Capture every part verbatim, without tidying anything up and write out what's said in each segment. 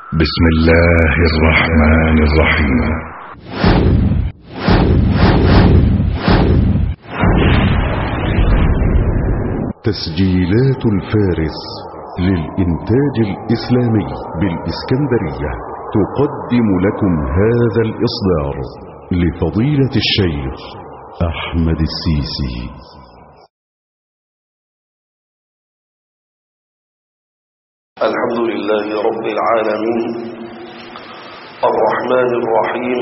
بسم الله الرحمن الرحيم. تسجيلات الفارس للإنتاج الإسلامي بالإسكندرية تقدم لكم هذا الإصدار لفضيلة الشيخ أحمد السيسي. الحمد لله رب العالمين الرحمن الرحيم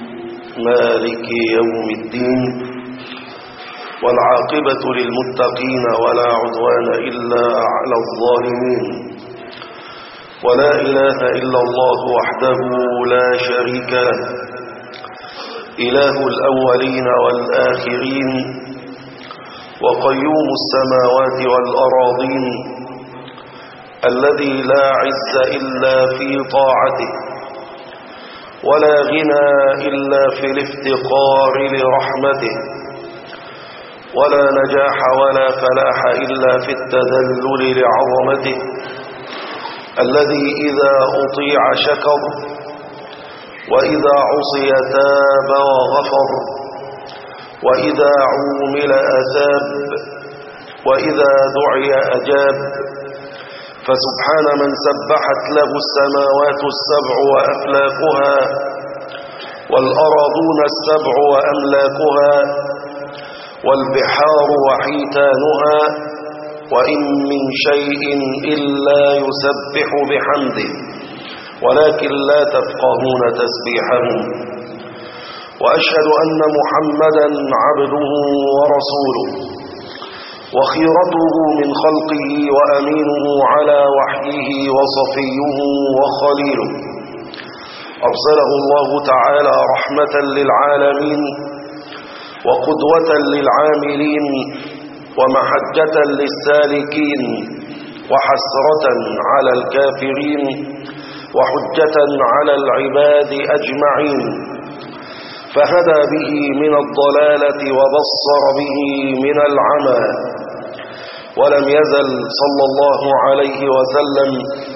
مالك يوم الدين، والعاقبة للمتقين ولا عدوان إلا على الظالمين، ولا إله إلا الله وحده لا شريك له، إله الأولين والآخرين، وقيوم السماوات والأراضين، الذي لا عز إلا في طاعته، ولا غنى إلا في الافتقار لرحمته، ولا نجاح ولا فلاح إلا في التذلل لعظمته، الذي إذا أطيع شكر، وإذا عصي تاب وغفر، وإذا عومل أثاب، وإذا دعي أجاب. فسبحان من سبحت له السماوات السبع وأفلاكها، والأراضون السبع وأملاكها، والبحار وحيتانها، وإن من شيء إلا يسبح بحمده ولكن لا تفقهون تسبيحهم. وأشهد أن محمدا عبده ورسوله، وخيرته من خلقه، وأمينه على وحيه، وصفيه وخليله. أرسله الله تعالى رحمة للعالمين، وقدوة للعاملين، ومحجة للسالكين، وحسرة على الكافرين، وحجة على العباد أجمعين. فهدى به من الضلالة وبصر به من العمى، ولم يزل صلى الله عليه وسلم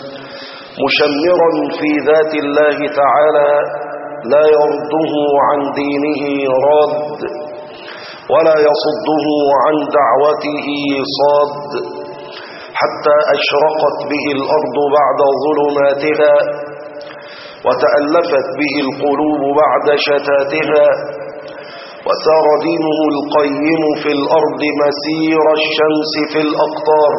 مشمرا في ذات الله تعالى، لا يرده عن دينه راد، ولا يصده عن دعوته صاد، حتى أشرقت به الأرض بعد ظلماتها، وتألفت به القلوب بعد شتاتها، وسار دينه القيم في الأرض مسير الشمس في الأقطار،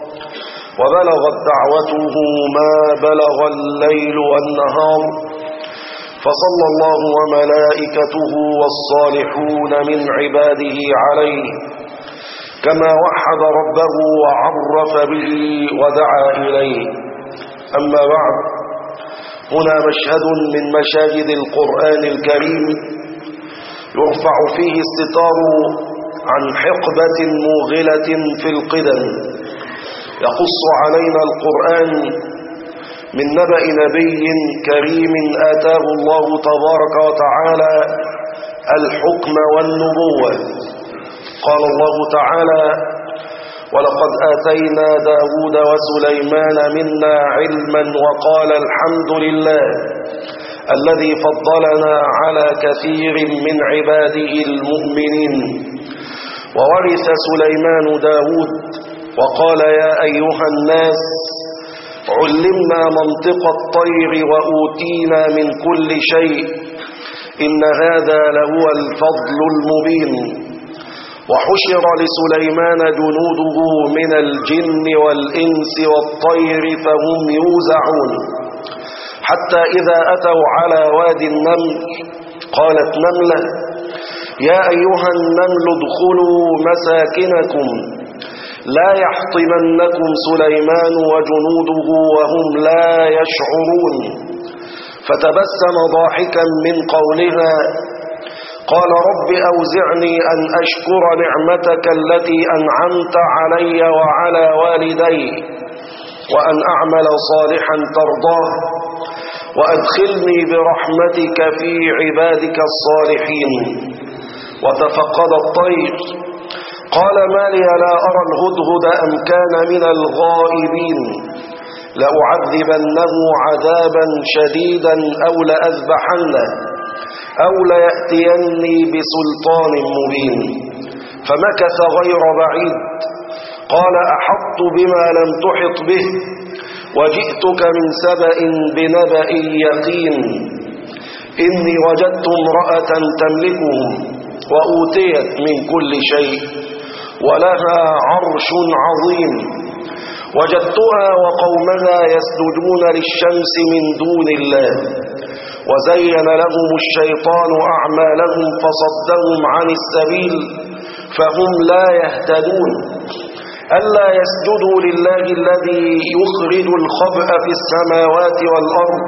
وبلغت دعوته ما بلغ الليل والنهار. فصلى الله وملائكته والصالحون من عباده عليه، كما وحد ربه وعرف به ودعا إليه. أما بعد، هنا مشهد من مشاهد القرآن الكريم يرفع فيه الستار عن حقبة موغلة في القدم. يقص علينا القرآن من نبأ نبي كريم آتاه الله تبارك وتعالى الحكم والنبوة. قال الله تعالى: ولقد آتينا داود وسليمان منا علما، وقال الحمد لله الذي فضلنا على كثير من عباده المؤمنين. وورث سليمان داود وقال: يا أيها الناس علمنا منطق الطير وأوتينا من كل شيء، إن هذا لهو الفضل المبين. وحشر لسليمان جنوده من الجن والإنس والطير فهم يوزعون، حتى إذا أتوا على وادي النمل قالت نملة: يا أيها النمل ادخلوا مساكنكم لا يحطمنكم سليمان وجنوده وهم لا يشعرون. فتبسم ضاحكا من قولها، قال: رب أوزعني أن أشكر نعمتك التي أنعمت علي وعلى والدي، وأن أعمل صالحا ترضاه، وأدخلني برحمتك في عبادك الصالحين. وتفقد الطير قال: ما لي لا أرى الهدهد أم كان من الغائبين. لأعذبنه عذابا شديدا أو لأذبحنه أو ليأتيني بسلطان مبين. فمكث غير بعيد قال أحطت بما لم تحط به وجئتك من سبأ بنبأ يقين إني وجدت امرأة تملكهم وأوتيت من كل شيء ولها عرش عظيم وجدتها وقومها يسجدون للشمس من دون الله وزين لهم الشيطان أعمالهم فصدهم عن السبيل فهم لا يهتدون ألا يسجدوا لله الذي يخرج الخبأ في السماوات والأرض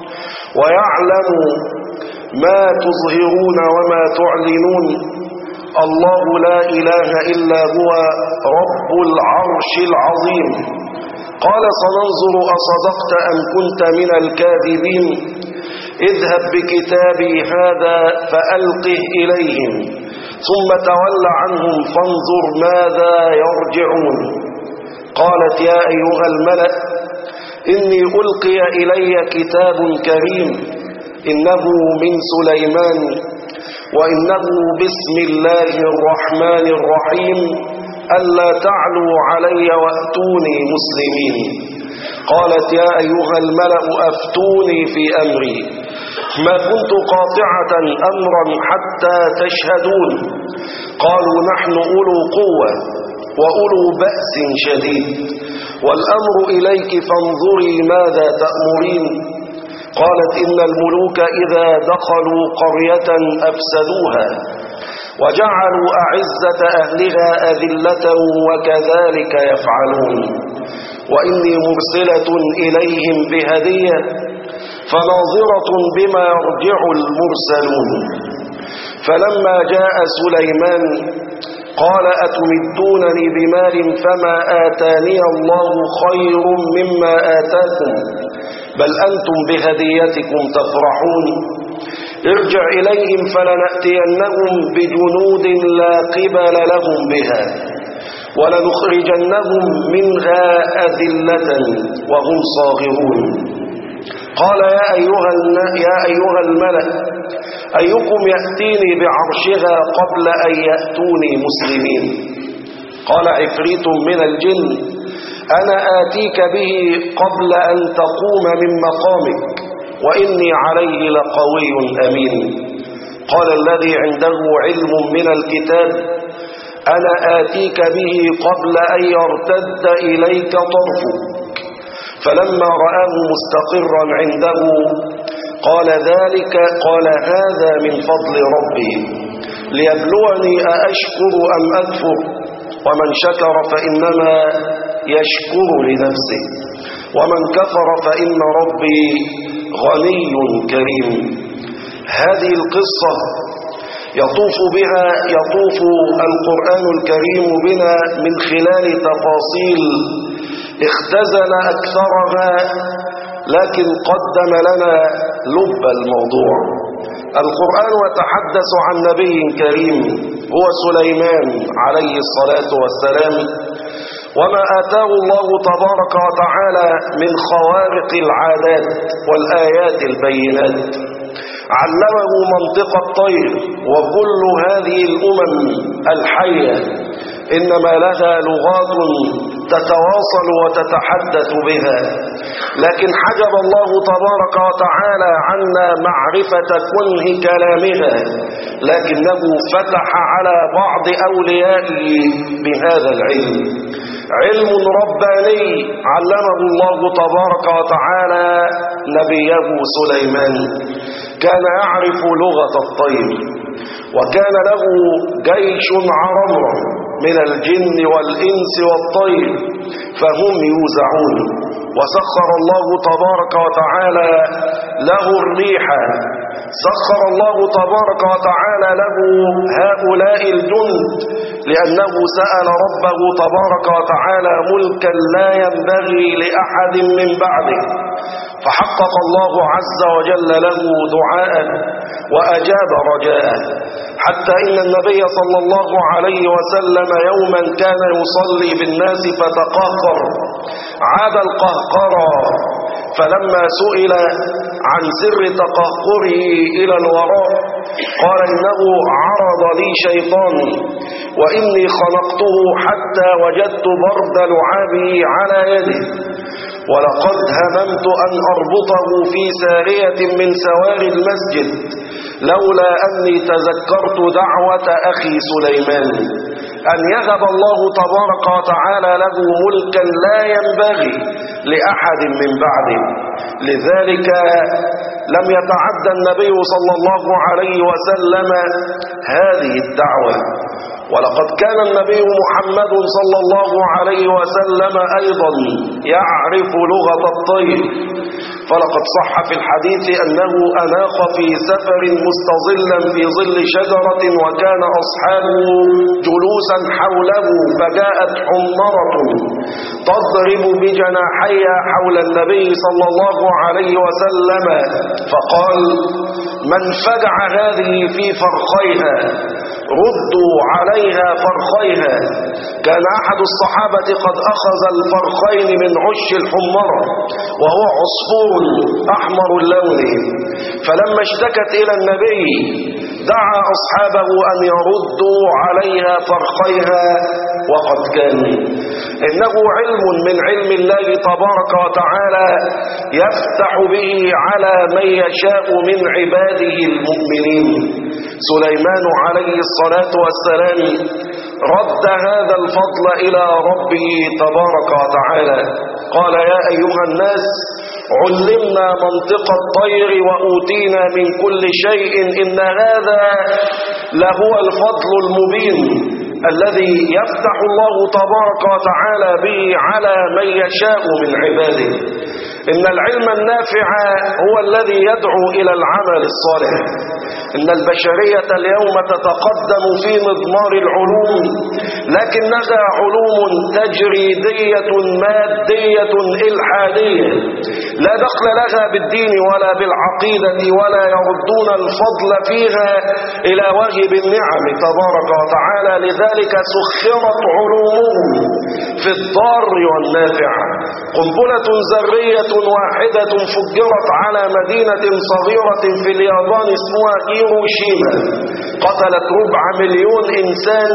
ويعلم ما تظهرون وما تعلنون الله لا إله إلا هو رب العرش العظيم. قال سننظر أصدقت أم كنت من الكاذبين اذهب بكتابي هذا فألقه إليهم ثم تول عنهم فانظر ماذا يرجعون. قالت يا أيها الملأ إني ألقي إلي كتاب كريم إنه من سليمان وإنه بسم الله الرحمن الرحيم ألا تعلوا علي وأتوني مسلمين. قالت يا أيها الملأ أفتوني في أمري ما كنت قاطعة أمرا حتى تشهدون. قالوا نحن أولو قوة وأولو بأس شديد والأمر إليك فانظري ماذا تأمرين. قالت إن الملوك إذا دخلوا قرية أفسدوها وجعلوا أعزة أهلها أذلة وكذلك يفعلون وإني مرسلة إليهم بهدية فناظرة بما يرجع المرسلون. فلما جاء سليمان قال أتمدونني بمال فما آتاني الله خير مما آتاكم بل أنتم بهديتكم تفرحون. ارجع إليهم فلنأتينهم بجنود لا قبل لهم بها ولنخرجنهم منها أذلة وهم صاغرون. قال يا أيها, يا أيها الملأ أيكم يأتيني بعرشها قبل أن يأتوني مسلمين. قال عفريت من الجن أنا آتيك به قبل أن تقوم من مقامك وإني عليه لقوي أمين. قال الذي عنده علم من الكتاب أنا آتيك به قبل أن يرتد إليك طرفك. فلما رآه مستقرا عنده قال ذلك قال هذا من فضل ربي ليبلوني أأشكر أم أكفر ومن شكر فإنما يشكر لنفسه ومن كفر فإن ربي غني كريم. هذه القصة يطوف بها يطوف القرآن الكريم بنا من خلال تفاصيل اختزل أكثرها لكن قدم لنا لب الموضوع. القرآن يتحدث عن نبي كريم هو سليمان عليه الصلاة والسلام وما آتاه الله تبارك وتعالى من خوارق العادات والآيات البينات. علمه منطق الطير وكل هذه الأمم الحية إنما لها لغات تتواصل وتتحدث بها لكن حجب الله تبارك وتعالى عنا معرفة كنه كلامها لكنه فتح على بعض أوليائه بهذا العلم علم رباني علمه الله تبارك وتعالى نبيه سليمان. كان يعرف لغة الطير وكان له جيش عرمرم من الجن والإنس والطير فهم يوزعون وسخر الله تبارك وتعالى له الريح سخر الله تبارك وتعالى له هؤلاء الجند لأنه سأل ربه تبارك وتعالى ملكا لا ينبغي لأحد من بعده فحقق الله عز وجل له دعاءه وأجاب رجاءه حتى إن النبي صلى الله عليه وسلم يوما كان يصلي بالناس فتقاقر عاد القهقرى، فلما سئل عن سر تقهقره إلى الوراء قال إنه عرض لي شيطان وإني خنقته حتى وجدت برد لعابه على يده، ولقد هممت أن أربطه في سارية من سواري المسجد لولا أني تذكرت دعوة أخي سليمان أن يهب الله تبارك وتعالى له ملكا لا ينبغي لأحد من بعده. لذلك لم يتعدى النبي صلى الله عليه وسلم هذه الدعوة. ولقد كان النبي محمد صلى الله عليه وسلم أيضا يعرف لغة الطير، فلقد صح في الحديث أنه أناخ في سفر مستظلا في ظل شجرة وكان أصحابه جلوسا حوله، فجاءت حمرة تضرب بجناحيها حول النبي صلى الله عليه وسلم، فقال: من فجع هذه في فرخيها ردوا عليها فرخيها. كان أحد الصحابة قد أخذ الفرخين من عش الحمرة وهو عصفور أحمر اللون، فلما اشتكت إلى النبي دعا أصحابه أن يردوا عليها فرخيها، وقد كان إنه علم من علم الله تبارك وتعالى يفتح به على من يشاء من عباده المؤمنين. سليمان عليه الصلاة والسلام رد هذا الفضل إلى ربه تبارك وتعالى، قال: يا أيها الناس علمنا منطق الطير وأوتينا من كل شيء، إن هذا لهو الفضل المبين الذي يفتح الله تبارك وتعالى به على من يشاء من عباده. إن العلم النافع هو الذي يدعو إلى العمل الصالح. إن البشرية اليوم تتقدم في مضمار العلوم، لكنها علوم تجريدية مادية إلحادية لا دخل لها بالدين ولا بالعقيدة، ولا يردون الفضل فيها إلى واجب النعم تبارك وتعالى. لذلك سخرت علومهم في الضار والنافع. قنبلة ذرية واحدة فجرت على مدينة صغيرة في اليابان اسمها هيروشيما، قتلت ربع مليون إنسان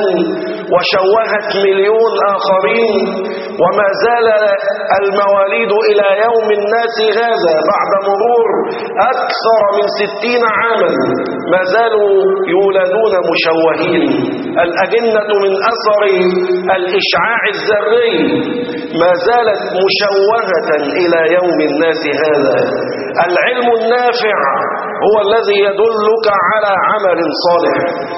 وشوهت مليون آخرين، وما زال المواليد إلى يوم الناس هذا بعد مرور أكثر من ستين عاما ما زالوا يولدون مشوهين. الأجنة من أثر الإشعاع الذري ما زالت مشوهة إلى يوم الناس هذا. العلم النافع هو الذي يدلك على عمل صالح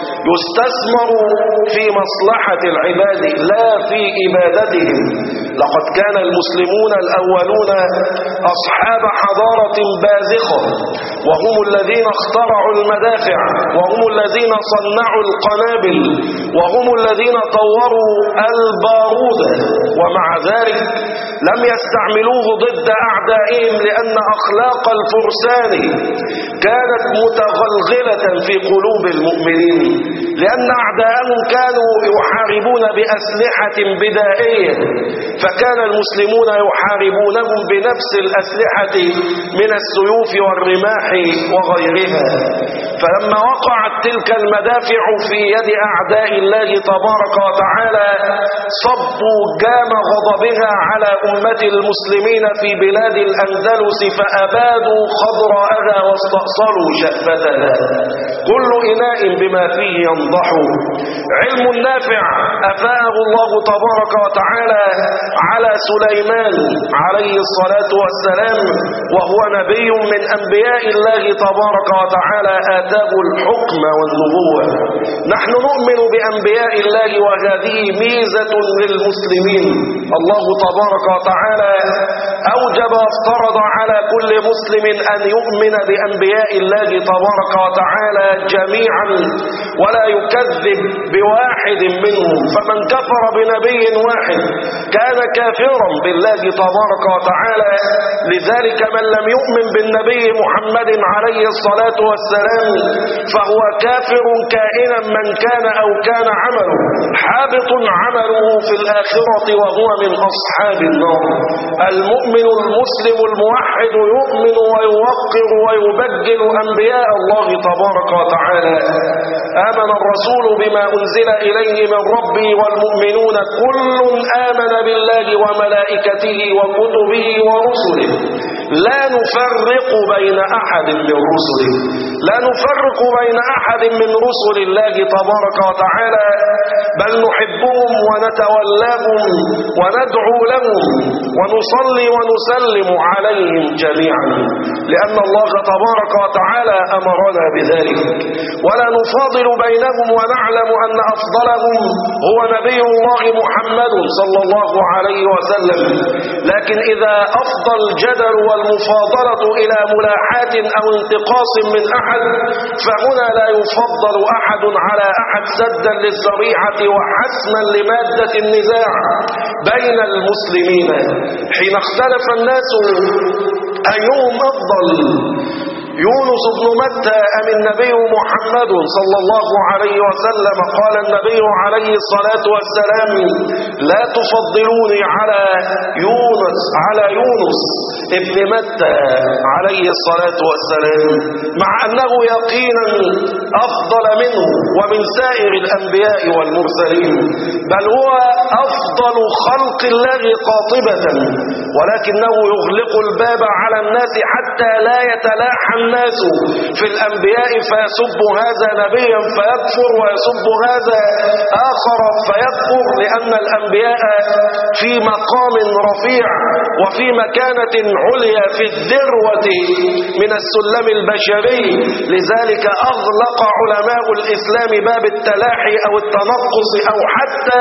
يستثمر في مصلحة العباد لا في إبادتهم. لقد كان المسلمون الأولون أصحاب حضارة بازخة، وهم الذين اخترعوا المدافع، وهم الذين صنعوا القنابل، وهم الذين طوروا البارود، ومع ذلك لم يستعملوه ضد أعدائهم، لأن أخلاق الفرسان كانت متغلغلة في قلوب المؤمنين، لأن أعداءهم كانوا يحاربون بأسلحة بدائية، فكان المسلمون يحاربونهم بنفس الأسلحة من السيوف والرماح وغيرها. فلما وقعت تلك المدافع في يد أعداء الله تبارك وتعالى صبوا جام غضبها على أمة المسلمين في بلاد الأندلس، فأبادوا خضراءها واستأصلوا شأفتها. كل إناء بما فيه ينضح. علم النافع أفاءه الله تبارك وتعالى على سليمان عليه الصلاة والسلام، وهو نبي من أنبياء الله تبارك وتعالى آتاه الحكم والنبوة. نحن نؤمن بأنبياء الله، وهذه ميزة للمسلمين. الله تبارك وتعالى أوجب وافترض على كل مسلم أن يؤمن بأنبياء الله تبارك وتعالى جميعا ولا يكذب بواحد منهم، فمن كفر بنبي واحد كان كافرا بالله تبارك وتعالى. لذلك من لم يؤمن بالنبي محمد عليه الصلاة والسلام فهو كافر كائنا من كان أو كان عمله، حابط عمله في الآخرة وهو من أصحاب النار. المؤمن المسلم الموحد يؤمن ويوقر ويبجل أنبياء الله تبارك وتعالى. آمن الرسول بما أنزل إليه من ربه والمؤمنون كل آمن بالله وملائكته وكتبه ورسله لا نفرق بين أحد من رسله لا نفرق بين أحد من رسل الله تبارك وتعالى، بل نحبهم ونتولاهم وندعو لهم ونصلي ونسلم عليهم جميعا، لأن الله تبارك وتعالى أمرنا بذلك. ولا نفاضل بينهم ونعلم أن أفضلهم هو نبي الله محمد صلى الله عليه وسلم، لكن إذا أفضى الجدل والمفاضلة إلى ملاحاة أو انتقاص من أحد فهنا لا يفضل أحد على أحد سدا للذريعة وحسما لمادة النزاع بين المسلمين. حين اختلف الناس أيهم أفضل، يونس بن متى أم النبي محمد صلى الله عليه وسلم؟ قال النبي عليه الصلاة والسلام لا تفضلوني على يونس على يونس ابن متى عليه الصلاة والسلام، مع أنه يقينا أفضل منه ومن سائر الأنبياء والمرسلين، بل هو أفضل خلق الله قاطبة، ولكنه يغلق الباب على الناس حتى لا يتلاحى الناس في الأنبياء فيسب هذا نبيا فيكفر ويسب هذا آخر فيكفر، لأن الأنبياء في مقام رفيع وفي مكانة عليا في الذروة من السلم البشري. لذلك أغلق علماء الإسلام باب التلاحي أو التنقص أو حتى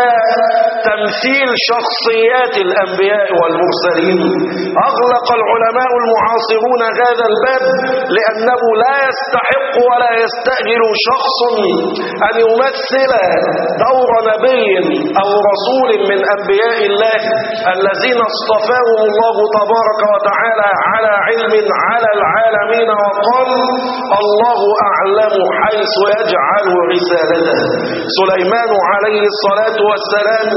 تمثيل شخصيات الأنبياء والمرسلين. أغلق العلماء المعاصرون هذا الباب لأنه لا يستحق ولا يستأهل شخص أن يمثل دور نبي أو رسول من أنبياء الله الذين اصطفاهم الله تبارك وتعالى على علم على العالمين، وقال الله أعلم حيث يجعل رسالته. سليمان عليه الصلاة والسلام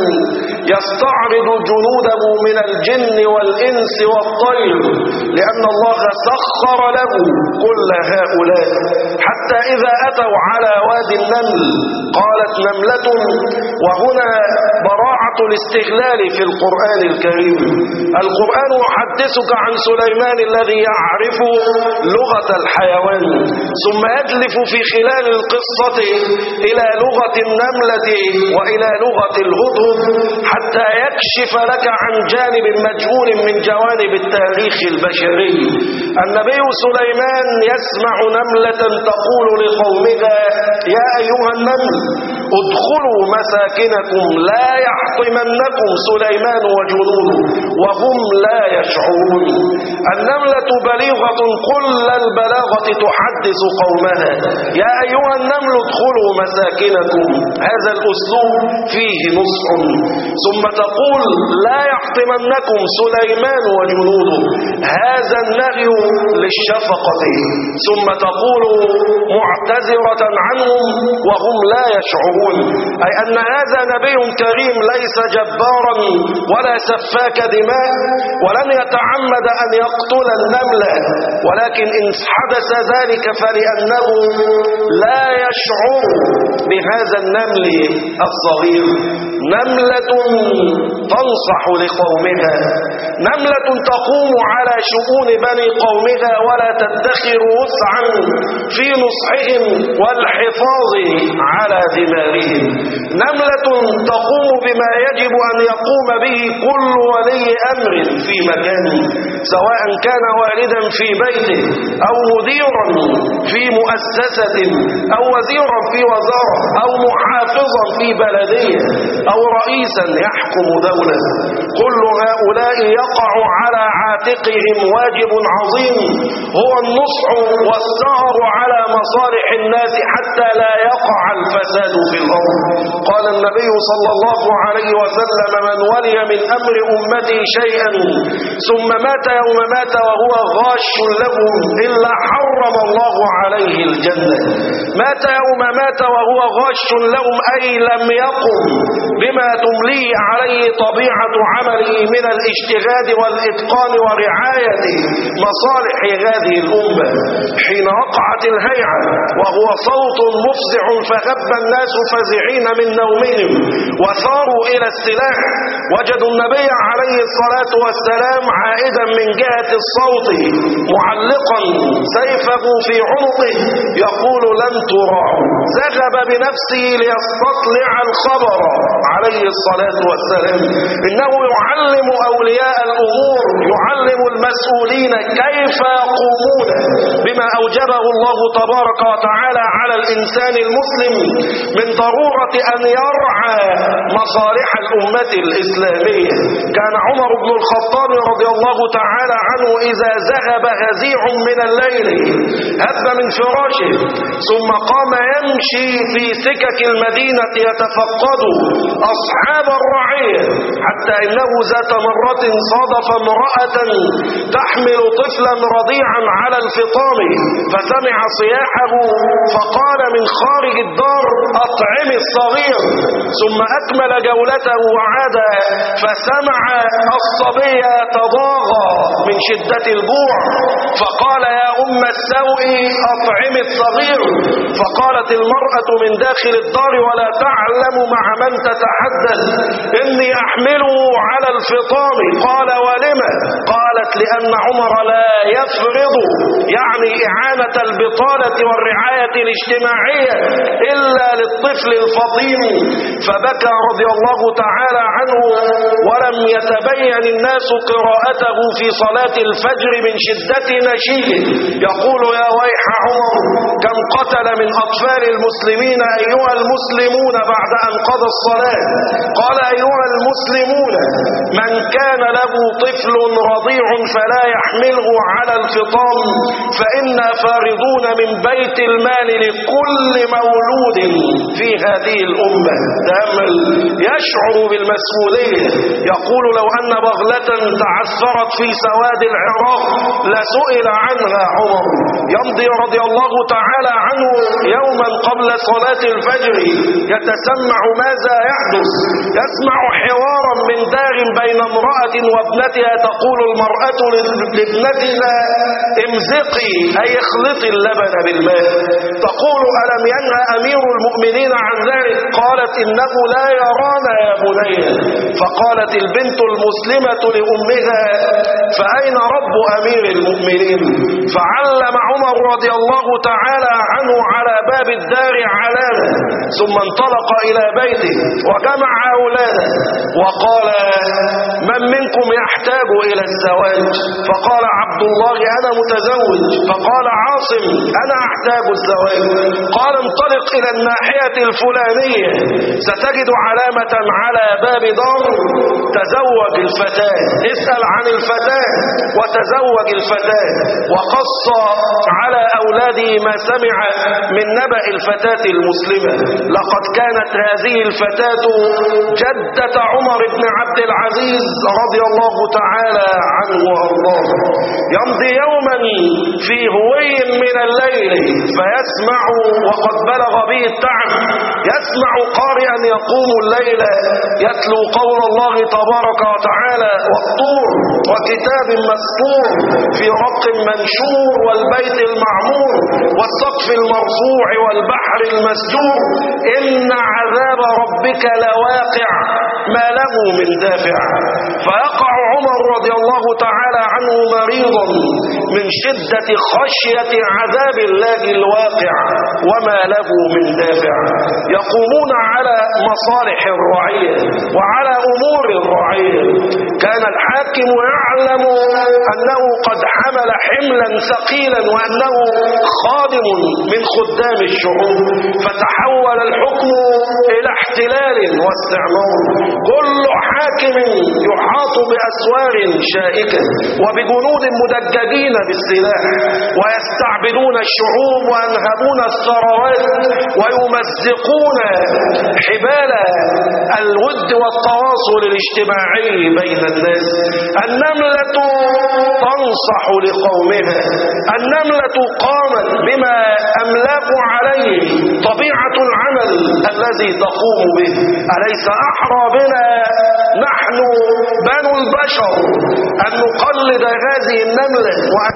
يستعرض جنوده من الجن والإنس والطير لأن الله سخر له كل هؤلاء، حتى إذا أتوا على وادي النمل قالت نملة، وهنا براعة الاستغلال في القرآن الكريم. القرآن يحدثك عن سليمان الذي يعرف لغة الحيوان ثم يدلف في خلال القصة إلى لغة النملة وإلى لغة الهدهد حتى يكشف لك عن جانب مجهول من جوانب التاريخ البشري. النبي سليمان يسمع نملة تقول لقومها يا أيها النمل ادخلوا مساكنكم لا يحطمنكم سليمان وجنوده وهم لا يشعرون. النملة بليغة كل البلاغة تحدث قومها يا أيها النمل ادخلوا مساكنكم، هذا الأسلوب فيه نصح. ثم تقول لا يحطمنكم سليمان وجنوده، هذا النهي للشفقة. ثم تقول معتذرة عنهم وهم لا يشعرون، أي أن هذا نبي كريم ليس جبارا ولا سفاك دماء ولن يتعمد أن يقتل النملة، ولكن إن حدث ذلك فلأنه لا يشعر بهذا النمل الصغير. نملة تنصح لقومها، نملة تقوم على شؤون بني قومها ولا تدخر وسعا في نصحهم والحفاظ على دمارهم. نملة تقوم بما يجب أن يقوم به كل ولي أمر في مكانه، سواء كان والدا في بيته أو مديرا في مؤسسة أو وزيرا في وزارة أو محافظا في بلدية أو رئيسا يحكم دولة. الدولة. كل هؤلاء يقع على عاتقهم واجب عظيم هو النصح والسهر على مصالح الناس حتى لا يقع الفساد في الأرض. قال النبي صلى الله عليه وسلم: من ولي من أمر أمتي شيئا ثم مات يوم مات وهو غاش لهم إلا حرم الله عليه الجنة. مات يوم مات وهو غاش لهم أي لم يقم بما تمليه عليه طبيعة عمله من الاجتهاد والإتقان ورعاية مصالح هذه الأمة. حين وقعت الهيعة وهو صوت مفزع فغب الناس فزعين من نومهم وثاروا إلى السلاح، وجدوا النبي عليه الصلاة والسلام عائدا من جهة الصوت معلقا سيفه في عنقه يقول: لن تراعوا. ذهب بنفسه ليستطلع الخبر عليه الصلاة والسلام. إنه يعلم أولياء الأمور، يعلم المسؤولين كيف يقومون بما أوجبه الله تبارك وتعالى على الإنسان المسلم من ضرورة أن يرعى مصالح الأمة الإسلامية. كان عمر بن الخطاب رضي الله تعالى عنه إذا ذهب هزيع من الليل هب من فراشه ثم قام يمشي في سكك المدينة يتفقد أصحاب الرعية، حتى إنه ذات مرة صادف امرأة تحمل طفلا رضيعا على الفطام فسمع صياحه فقال من خارج الدار: أطعم الصغير. ثم أكمل جولته وعاد فسمع الصبي يتضاغى من شدة الجوع فقال: يا أم السوء أطعم الصغير. فقالت المرأة من داخل الدار ولا تعلم مع من تتحدث: إني أحمله على الفطام. قال: ولما؟ قالت: لأن عمر لا يفرض يعني إعانة البطالة والرعاية الاجتماعية إلا للطفل الفطيم. فبكى رضي الله تعالى عنه ولم يتبين الناس قراءته في صلاة الفجر من شدة نشيده يقول: يا ويح عمر كم قتل من أطفال المسلمين أيها المسلمون بعد أن قضى الصلاة. قال: أيها المسلمون من كان له طفل رضيع فلا يحمله على الفطام فإنا فارضون من بيت المال لكل مولود في هذه الأمة. تأمل، يشعر بالمسؤولية. يقول: لو أن بغلة تعثرت في سواد العراق لسئل عنها عمر. يمضي رضي الله تعالى عنه يوما قبل صلاة الفجر يتسمع ماذا يحدث. يسمع حوارا من دار بين امرأة وابنتها. تقول المرأة لابنتها: امزقي أي اخلطي اللبن بالماء. تقول: ألم ينهى أمير المؤمنين عن ذلك؟ قالت: إنه لا يرانا يا بني. فقالت البنت المسلمة لأمها: فأين رب أمير المؤمنين؟ فعلم عمر رضي الله تعالى عنه على باب الدار علامة ثم انطلق إلى بيته وجمع أولاده وقال: من منكم يحتاج إلى الزواج؟ فقال عبد الله: أنا متزوج. فقال عاصم: أنا أحتاج الزواج. قال: انطلق إلى الناحية الفلانية ستجد علامة على باب دار تزوج الفتاة، اسأل عن الفتاة وتزوج الفتاة. وقص على أولاده ما سمع من نبأ الفتاة المسلمة. لقد كانت هذه الفتاة جدة عمر بن عبد العزيز رضي الله تعالى عنه وأرضاه. يمضي يوما في هوي من الليل فيسمع وقد بلغ به التعب، يسمع قارئا يقوم الليل يتلو قول الله تبارك وتعالى: والطور وكتاب مسطور في رق منشور والبيت المعمور والسقف المرفوع والبحر المسجور إن عذاب ربك لواقع ما له من دافع. فيقع عمر رضي الله تعالى عنه مريضا من شدة خشية عذاب الله الواقع وما له من دافع. يقومون على مصالح الرعية وعلى أمور الرعية. كان الحاكم يعلم أنه قد حمل حملا ثقيلا وأنه قادم من خدام الشعوب، فتحول الحكم إلى احتلال واستعمار. كل حاكم يحاط بأسوار شائكة وبجنود مدججين بالسلاح، ويستعبدون الشعوب وينهبون الثروات ويمزقون حبال الود والتواصل الاجتماعي بين الناس. النملة تنصح لقومها، النملة قامت بما أملاك عليه طبيعة العمل الذي تقوم به. أليس أحرى بنا نحن بنو البشر أن نقلد هذه النملة وأن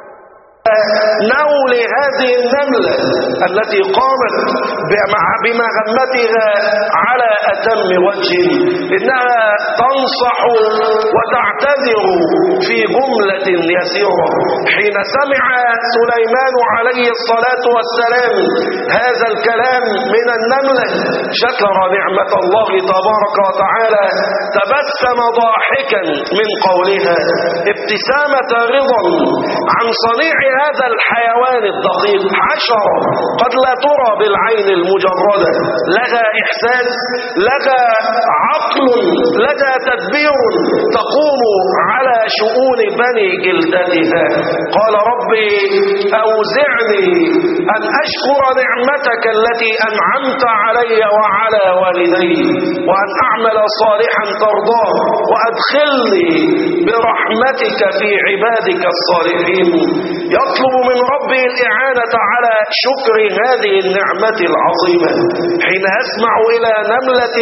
نول هذه النملة التي قامت بمهمتها على أتم وجه؟ إنها تنصح وتعتذر في جملة يسيرة. حين سمع سليمان عليه الصلاة والسلام هذا الكلام من النملة شكر نعمة الله تبارك وتعالى، تبسم ضاحكا من قولها ابتسامة رضا عن صنيع هذا الحيوان الدقيق. حشرة قد لا ترى بالعين المجردة، لها إحساس، لها عقل، لها تدبير، تقوم على شؤون بني جلدتها. قال ربي أوزعني أن أشكر نعمتك التي أنعمت علي وعلى والدي، وأن أعمل صالحا ترضاه، وأدخلني برحمتك في عبادك الصالحين. يطلب من ربه الإعانة على شكر هذه النعمة العظيمة. حين يسمع إلى نملة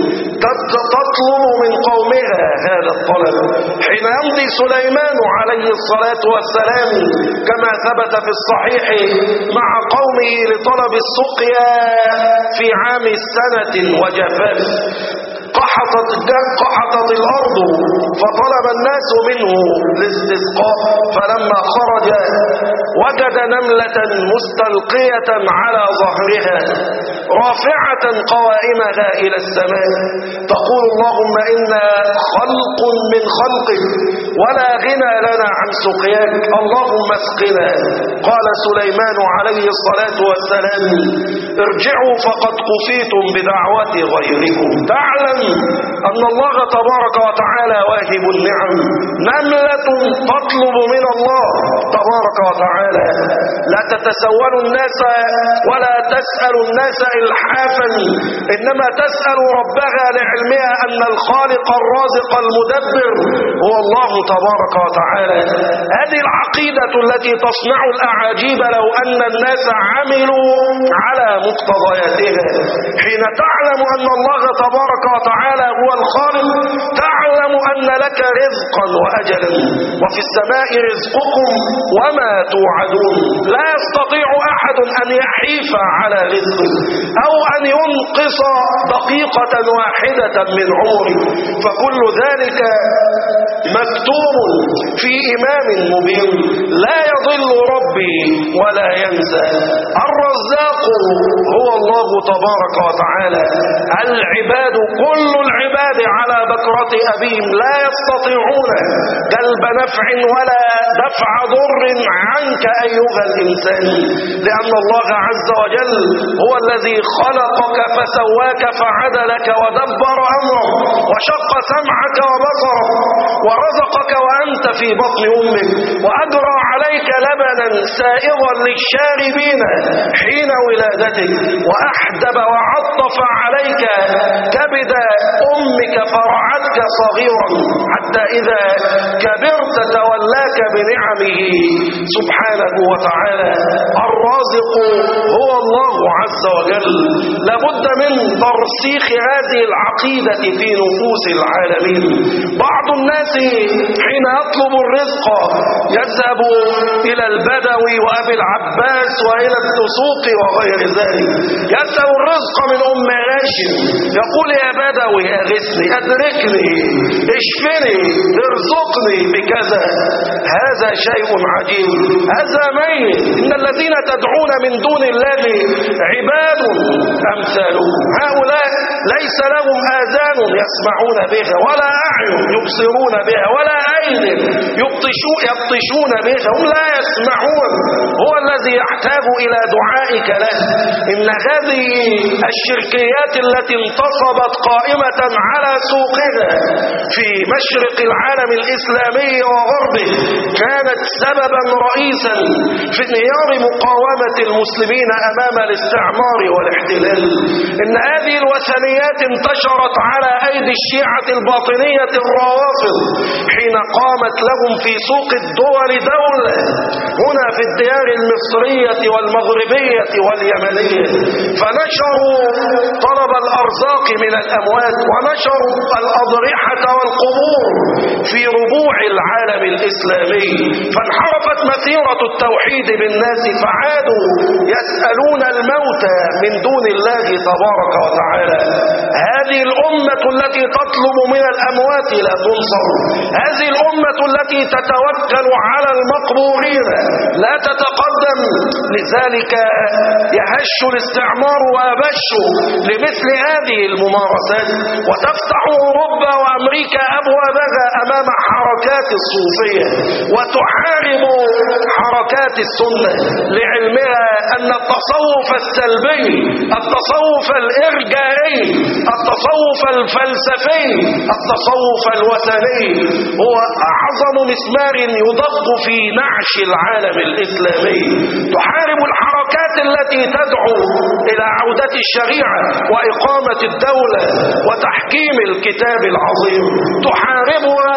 تطلب من قومها هذا الطلب، حين يمضي سليمان عليه الصلاة والسلام كما ثبت في الصحيح مع قومه لطلب السقيا في عام السنة وجفاف، قحطت قحطت الأرض فطلب الناس منه الاستسقاء، فلما خرج وجد نملة مستلقية على ظهرها رافعة قوائمها إلى السماء تقول اللهم إنا خلق من خلقك ولا غنى لنا عن سقياك، اللهم اسقنا. قال سليمان عليه الصلاة والسلام ارجعوا فقد كفيتم بدعوة غيركم. تعلم أن الله تبارك وتعالى واهب النعم. نملة تطلب من الله تبارك وتعالى. لا تتسول الناس ولا تسأل الناس إلحافا، إنما تسأل ربها لعلمها أن الخالق الرازق المدبر هو الله تبارك وتعالى. هذه العقيدة التي تصنع الأعاجيب لو أن الناس عملوا على مقتضياتها. حين تعلم أن الله تبارك وتعالى هو الخالق، تعلم أن لك رزقا وأجلا، وفي السماء رزقكم وما توعدون. لا يستطيع أحد أن يحيف على رزقه أو أن ينقص دقيقة واحدة من عمره، فكل ذلك مكتوب في إمام مبين. لا يضل ربي ولا ينسى. الرزاق هو الله تبارك وتعالى. العباد كل العباد على بكرة أبيهم لا يستطيعون جلب نفع ولا دفع ضر عنك أيها الإنسان، لأن الله عز وجل هو الذي خلقك فسواك فعدلك ودبر أمرك وشق سمعك وبصرك ورزقك وأنت في بطن أمك، وأجرى عليك لبنا سائغا للشاربين حين ولادتك، وأحدب وعطف عليك كبد أمك فرعتك صغيرا حتى إذا كبرت تولاك بنعمه سبحانه وتعالى. الرازق هو الله عز وجل. لابد من ترسيخ هذه العقيدة في نفوس العالمين. بعض الناس حين يطلب الرزق يذهب إلى البدوي وأبي العباس وإلى الدسوق وغير ذلك، يسأل الرزق من أم هاشم، يقول يا بدوي أغثني، أدركني، اشفني، ارزقني بكذا. هذا شيء عجيب، هذا ميت. إن الذين تدعون من دون الله عباد أمثالكم، هؤلاء ليس لهم آذان يسمعون بها ولا أعين يبصرون بها بها ولا أيد يبطشون بها، هم لا يسمعون. هو الذي يحتاج إلى دعائك له. إن هذه الشركيات التي انتصبت قائمة على سوقها في مشرق العالم الإسلامي وغربه كانت سببا رئيسا في انهيار مقاومة المسلمين أمام الاستعمار والاحتلال. إن هذه الوثنيات انتشرت على أيدي الشيعة الباطنية الروافض حين قامت لهم في سوق الدول دولة هنا في الديار المصرية والمغربية واليمنية، فنشروا طلب الأرزاق من الأموات ونشروا الأضرحة والقبور في ربوع العالم الإسلامي، فانحرفت مسيرة التوحيد بالناس فعادوا يسألون الموتى من دون الله تبارك وتعالى. هذه الأمة التي تطلب من الأموات لا تنصر، هذه الأمة التي تتوكل على المقبورين لا تتقدم. لذلك يهش الاستعمار وأبش لمثل هذه الممارسات، وتفتح أوروبا وأمريكا أبوابها أمام حركات الصوفية وتحارب حركات السنة، لعلمها أن التصوف السلبي، التصوف الإرجائي، التصوف الفلسفي، التصوف الوثني هو أعظم مسمار يضخ في نعش العالم الإسلامي. تحارب الحركات التي تدعو إلى عودة الشريعة وإقامة الدولة وتحكيم الكتاب العظيم، تحاربها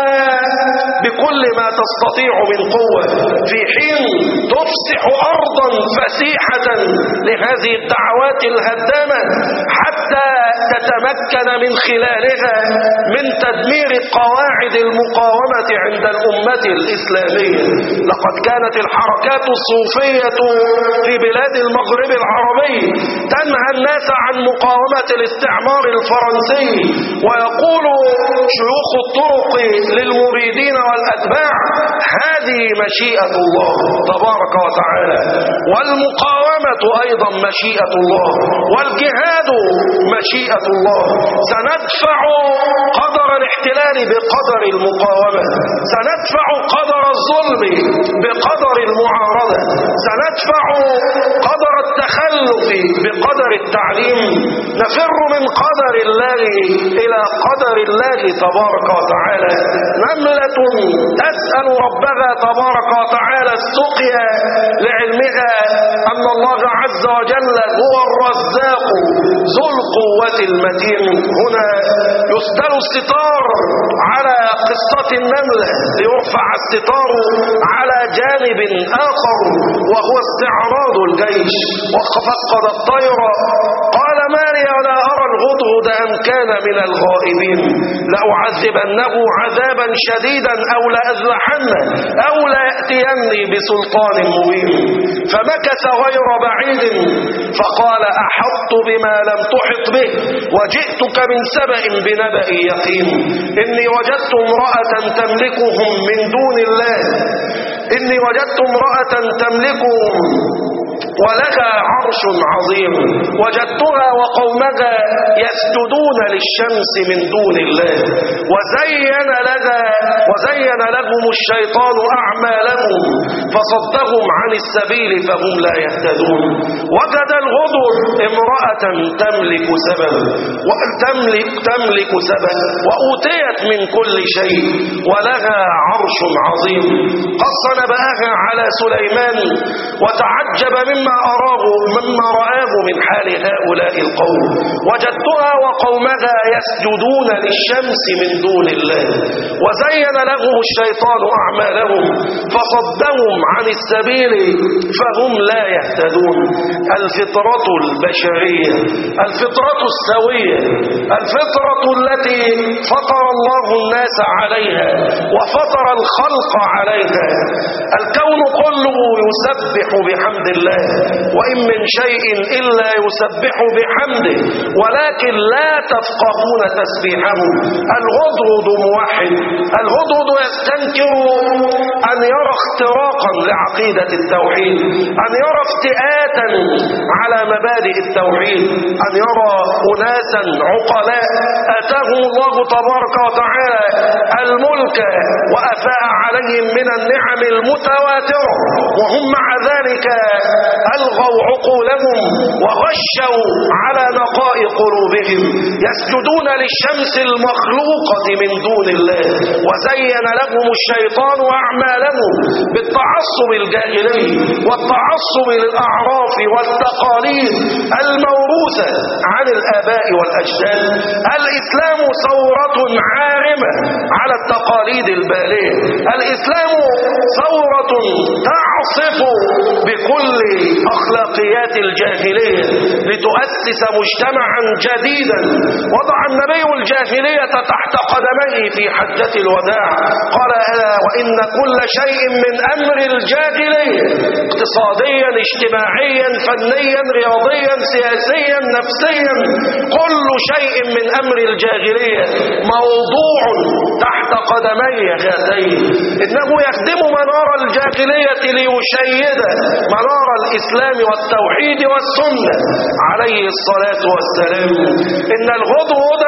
بكل ما تستطيع من قوة، في حين تفسح أرضا فسيحة لهذه الدعوات الهدامة حتى تتمكن من خلالها من تدمير قواعد المقاومة عند الأمة الإسلامية. لقد كانت الحركات الصوفية في بلاد المغرب العربي تنهى الناس عن مقاومة الاستعمار الفرنسي، ويقول شيوخ الطرق للمريدين والأتباع هذه مشيئة الله تبارك وتعالى، والمقاومة أيضا مشيئة الله، والجهاد مشيئة الله. سندفع قدر الاحتلال بقدر المقاومة، سندفع قدر الظلم بقدر المعارضة، سندفع قدر التخلف بقدر التعليم. نفر من قدر الله إلى قدر الله تبارك وتعالى. نملة تسأل ربها تبارك وتعالى السقيا، لعلمها أن الله عز وجل هو الرزاق ذو القوة المتين. هنا يسدل الستار على قصة النملة ليرفع الستار على جانب آخر وهو استعراض الجيش. وفقد الطير قال ما لي لا أرى الهدهد أم كان من الغائبين، لأعذبنه عذابا شديدا أو لأذبحنه أو ليأتيني بسلطان مبين. فمكث غير بعيد فقال أحطت بما لم تحط به وجئتك من سبأ بنبأ يقين. إني وجدت امرأة تملكهم من دون الله، إني وجدت امرأة تملكهم ولها عرش عظيم، وجدتها وقومها يسجدون للشمس من دون الله، وزين لها وزين لهم الشيطان أعمالهم فصدهم عن السبيل فهم لا يهتدون. وجد الغدر امرأة تملك سبا وتملك تملك سبا وأوتيت من كل شيء ولها عرش عظيم. قص نبأها على سليمان وتعجب مما أراه مما رآه من حال هؤلاء القوم. وجدتها وقومها يسجدون للشمس من دون الله، وزين لهم الشيطان أعمالهم فصدهم عن السبيل فهم لا يهتدون. الفطرة البشرية، الفطرة السوية، الفطرة التي فطر الله الناس عليها وفطر الخلق عليها. الكون كله يسبح بحمد الله، وإن من شيء إلا يسبح بحمده ولكن لا تفقهون تسبيحهم. الهدهد موحد، الهدهد يستنكر أن يرى اختراقا لعقيدة التوحيد، أن يرى افتئاتا على مبادئ التوحيد، أن يرى أناسا عقلاء آتاهم الله تبارك وتعالى الملك وأفاء عليهم من النعم المتواترة وهم مع ذلك ألغوا عقولهم وغشوا على نقاء قلوبهم، يسجدون للشمس المخلوقة من دون الله، وزين لهم الشيطان أعمالهم بالتعصب الجاهلي والتعصب للأعراف والتقاليد الموروثة عن الآباء والأجداد. الإسلام ثورة عارمة على التقاليد البالية، الإسلام ثورة تعصف بكل أخلاقيات الجاهلية لتؤسس مجتمعا جديدا. وضع النبي الجاهلية تحت قدميه في حجة الوداع، قال ألا وإن كل شيء من أمر الجاهلية اقتصاديا اجتماعيا فنيا رياضيا سياسيا نفسيا، كل شيء من أمر الجاهلية موضوع تحت قدمي هاتين. إنه يخدم منار الجاهلية ليشيد منار الإسلام والتوحيد والسنة عليه الصلاة والسلام. إن الهدهد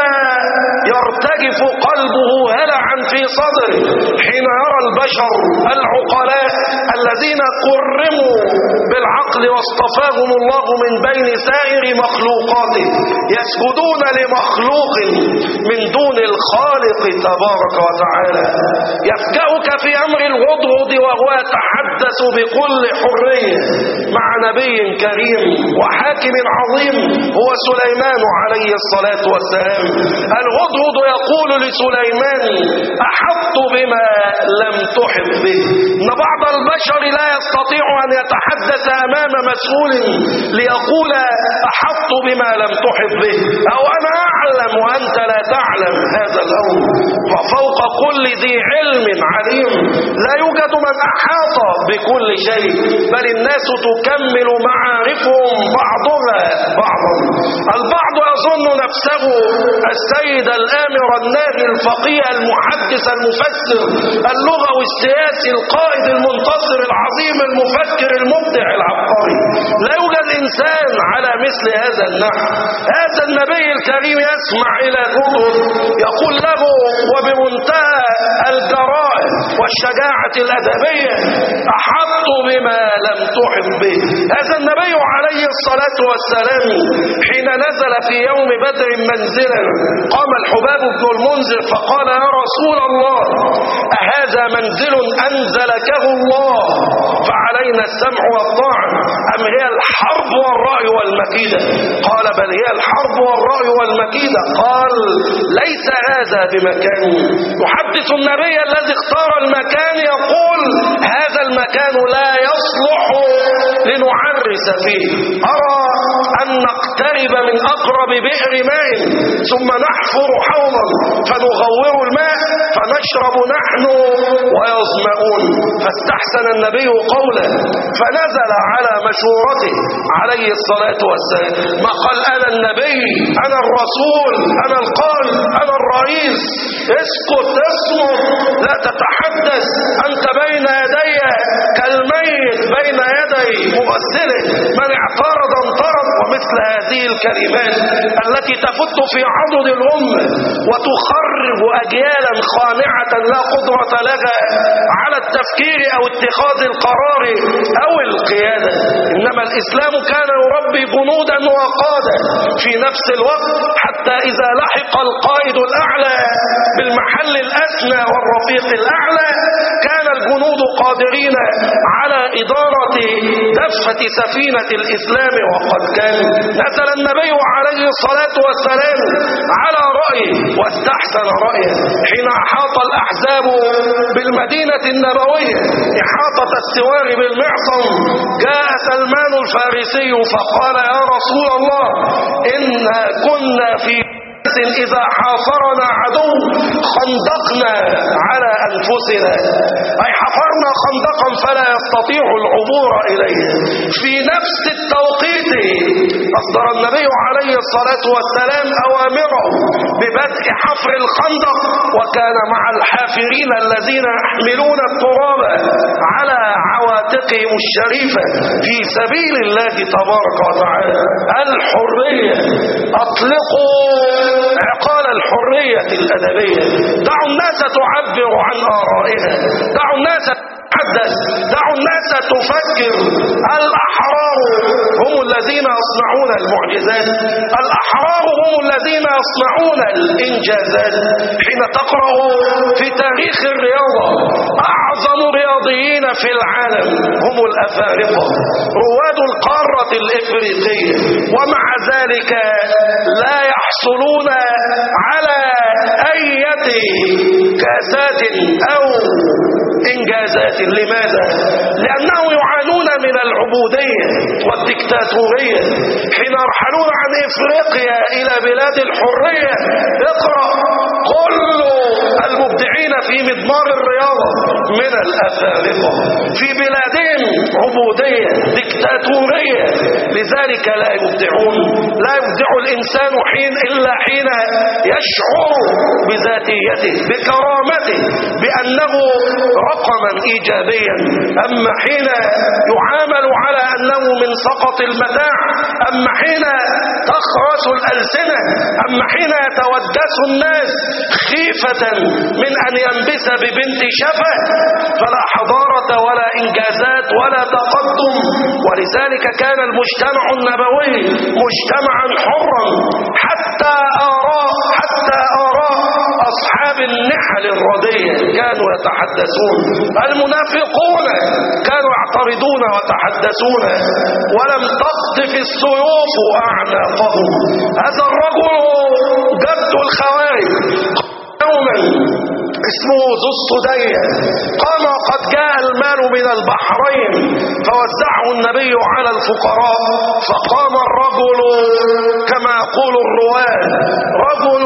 يرتجف قلبه هلعا في صدره حين يرى البشر العقلاء الذين كرموا بالعقل واصطفاهم الله من بين سائر مخلوقاته يسجدون لمخلوق من دون الخالق تبارك وتعالى. يفجأك في أمر الهدهد وهو يتحدث بكل حرية مع نبي كريم وحاكم عظيم هو سليمان عليه الصلاة والسلام. الهدهد يقول لسليمان أحط بما لم تحط به. إن بعض البشر لا يستطيع أن يتحدث أمام مسؤول ليقول أحط بما لم تحط به، أو أنا أعلم وأنت لا تعلم هذا الأمر. وفوق كل ذي علم عليم، لا يوجد من أحاط بكل شيء، بل الناس تكمل معارفهم بعضها بعضا. البعض يظن نفسه السيد الآمر الناهي الفقيه المحدث المفسر اللغوي السياسي القائد المنتصر العظيم المفكر المبدع العبقري. لا يوجد إنسان على مثل هذا النحو. هذا النبي الكريم يسمع إلى هدهد يقول له وبمنتهى الجراءة والشجاعة الأدبية أحط بما لم تحط به. هذا النبي عليه الصلاة والسلام حين نزل في يوم بدر منزلا قام الحباب بن المنذر فقال يا رسول الله أهذا منزل أنزلكه الله فعلينا السمع والطاعة أم هي الحرب والرأي والمكيدة؟ قال بل هي الحرب والرأي والمكيدة. قال ليس هذا بمكان. يحدث النبي الذي اختار المكان يقول هذا المكان لا يصلح لنعرس فيه. أرى أن نقترب من أقرب بئر ماء ثم نحفر حوضا فنغور الماء فنشرب نحن ويظمؤون. فاستحسن النبي قوله فنزل على مشورته عليه الصلاة والسلام. ما قال أنا النبي أنا الرسول أنا القائد أنا الرئيس. اسكت اصمت لا تتحدث أنت بين يدي كالميت بين يدي مغسله. من اعترض انطرد. ومثل هذه الكلمات التي تفت في عضد الأمة وتخرب أجيالا خانعة لا قدرة لها على التفكير أو اتخاذ القرار أو القيادة. إنما الإسلام كان يربي جنودا وقادة في نفس الوقت حتى إذا لحق القائد الأعلى بالمحل الأسنى والرفيق الأعلى كان الجنود قادرين على إدارة دفة سفينة الإسلام. وقد كان نزل النبي عليه الصلاة والسلام على رأيه واستحسن رأيه حين أحاط الأحزاب بالمدينة النبوية إحاطة السوار بالمعصم. جاء سلمان الفارسي فقال يا رسول الله إنا كنا في أناس إذا حاصرنا عدو خندقنا على أنفسنا، أي حفرنا خندقا فلا يستطيع العبور إليه. في نفس التوقيت أصدر النبي عليه الصلاة والسلام أوامره ببدء حفر الخندق، وكان مع الحافرين الذين يحملون التراب على عواتقهم الشريفة في سبيل الله تبارك وتعالى الحرية. أطلقوا عقال الحرية الأدبية، دعوا الناس تعبر عن آرائها، دعوا الناس تحدث، دعوا الناس تفكر. الأحرار هم الذين يصنعون المعجزات، الأحرار هم الذين يصنعون الإنجازات. حين تقرأ في تاريخ الرياضة أعظم رياضيين في العالم هم الأفارقة، رواد القارة الإفريقية، ومع ذلك لا يحصلون على أي كاسات أو إنجازات. لماذا؟ لأنهم يعانون من العبودية والدكتاتورية. حين يرحلون عن إفريقيا إلى بلاد الحرية، اقرأ كل المبدعين في مضمار الرياضة من الأفارقة، في بلادهم عبودية دكتاتورية، لذلك لا يبدعون. لا يبدع الإنسان حين إلا حين يشعر بذاتيته، بكرامته، بأنه رقما إيجابيا. أما حين يعامل على أنه من سقط المتاع، أما حين تخرس الألسنة، أما حين يتودس الناس خيفة من أن ينبس ببنت شفة، فلا حضارة ولا إنجازات ولا تقدم. ولذلك كان المجتمع النبوي مجتمعا حرا، حتى آراء حتى آراء أصحاب النحل الردية كانوا يتحدثون. المنافقون كانوا يعترضون ويتحدثون، ولم تقطف السيوف أعناقهم. هذا الرجل جد الخوارج يوما اسمه ذو السدية، قام وقد جاء المال من البحرين فوزعه النبي على الفقراء، فقام الرجل كما يقول الرواه رجل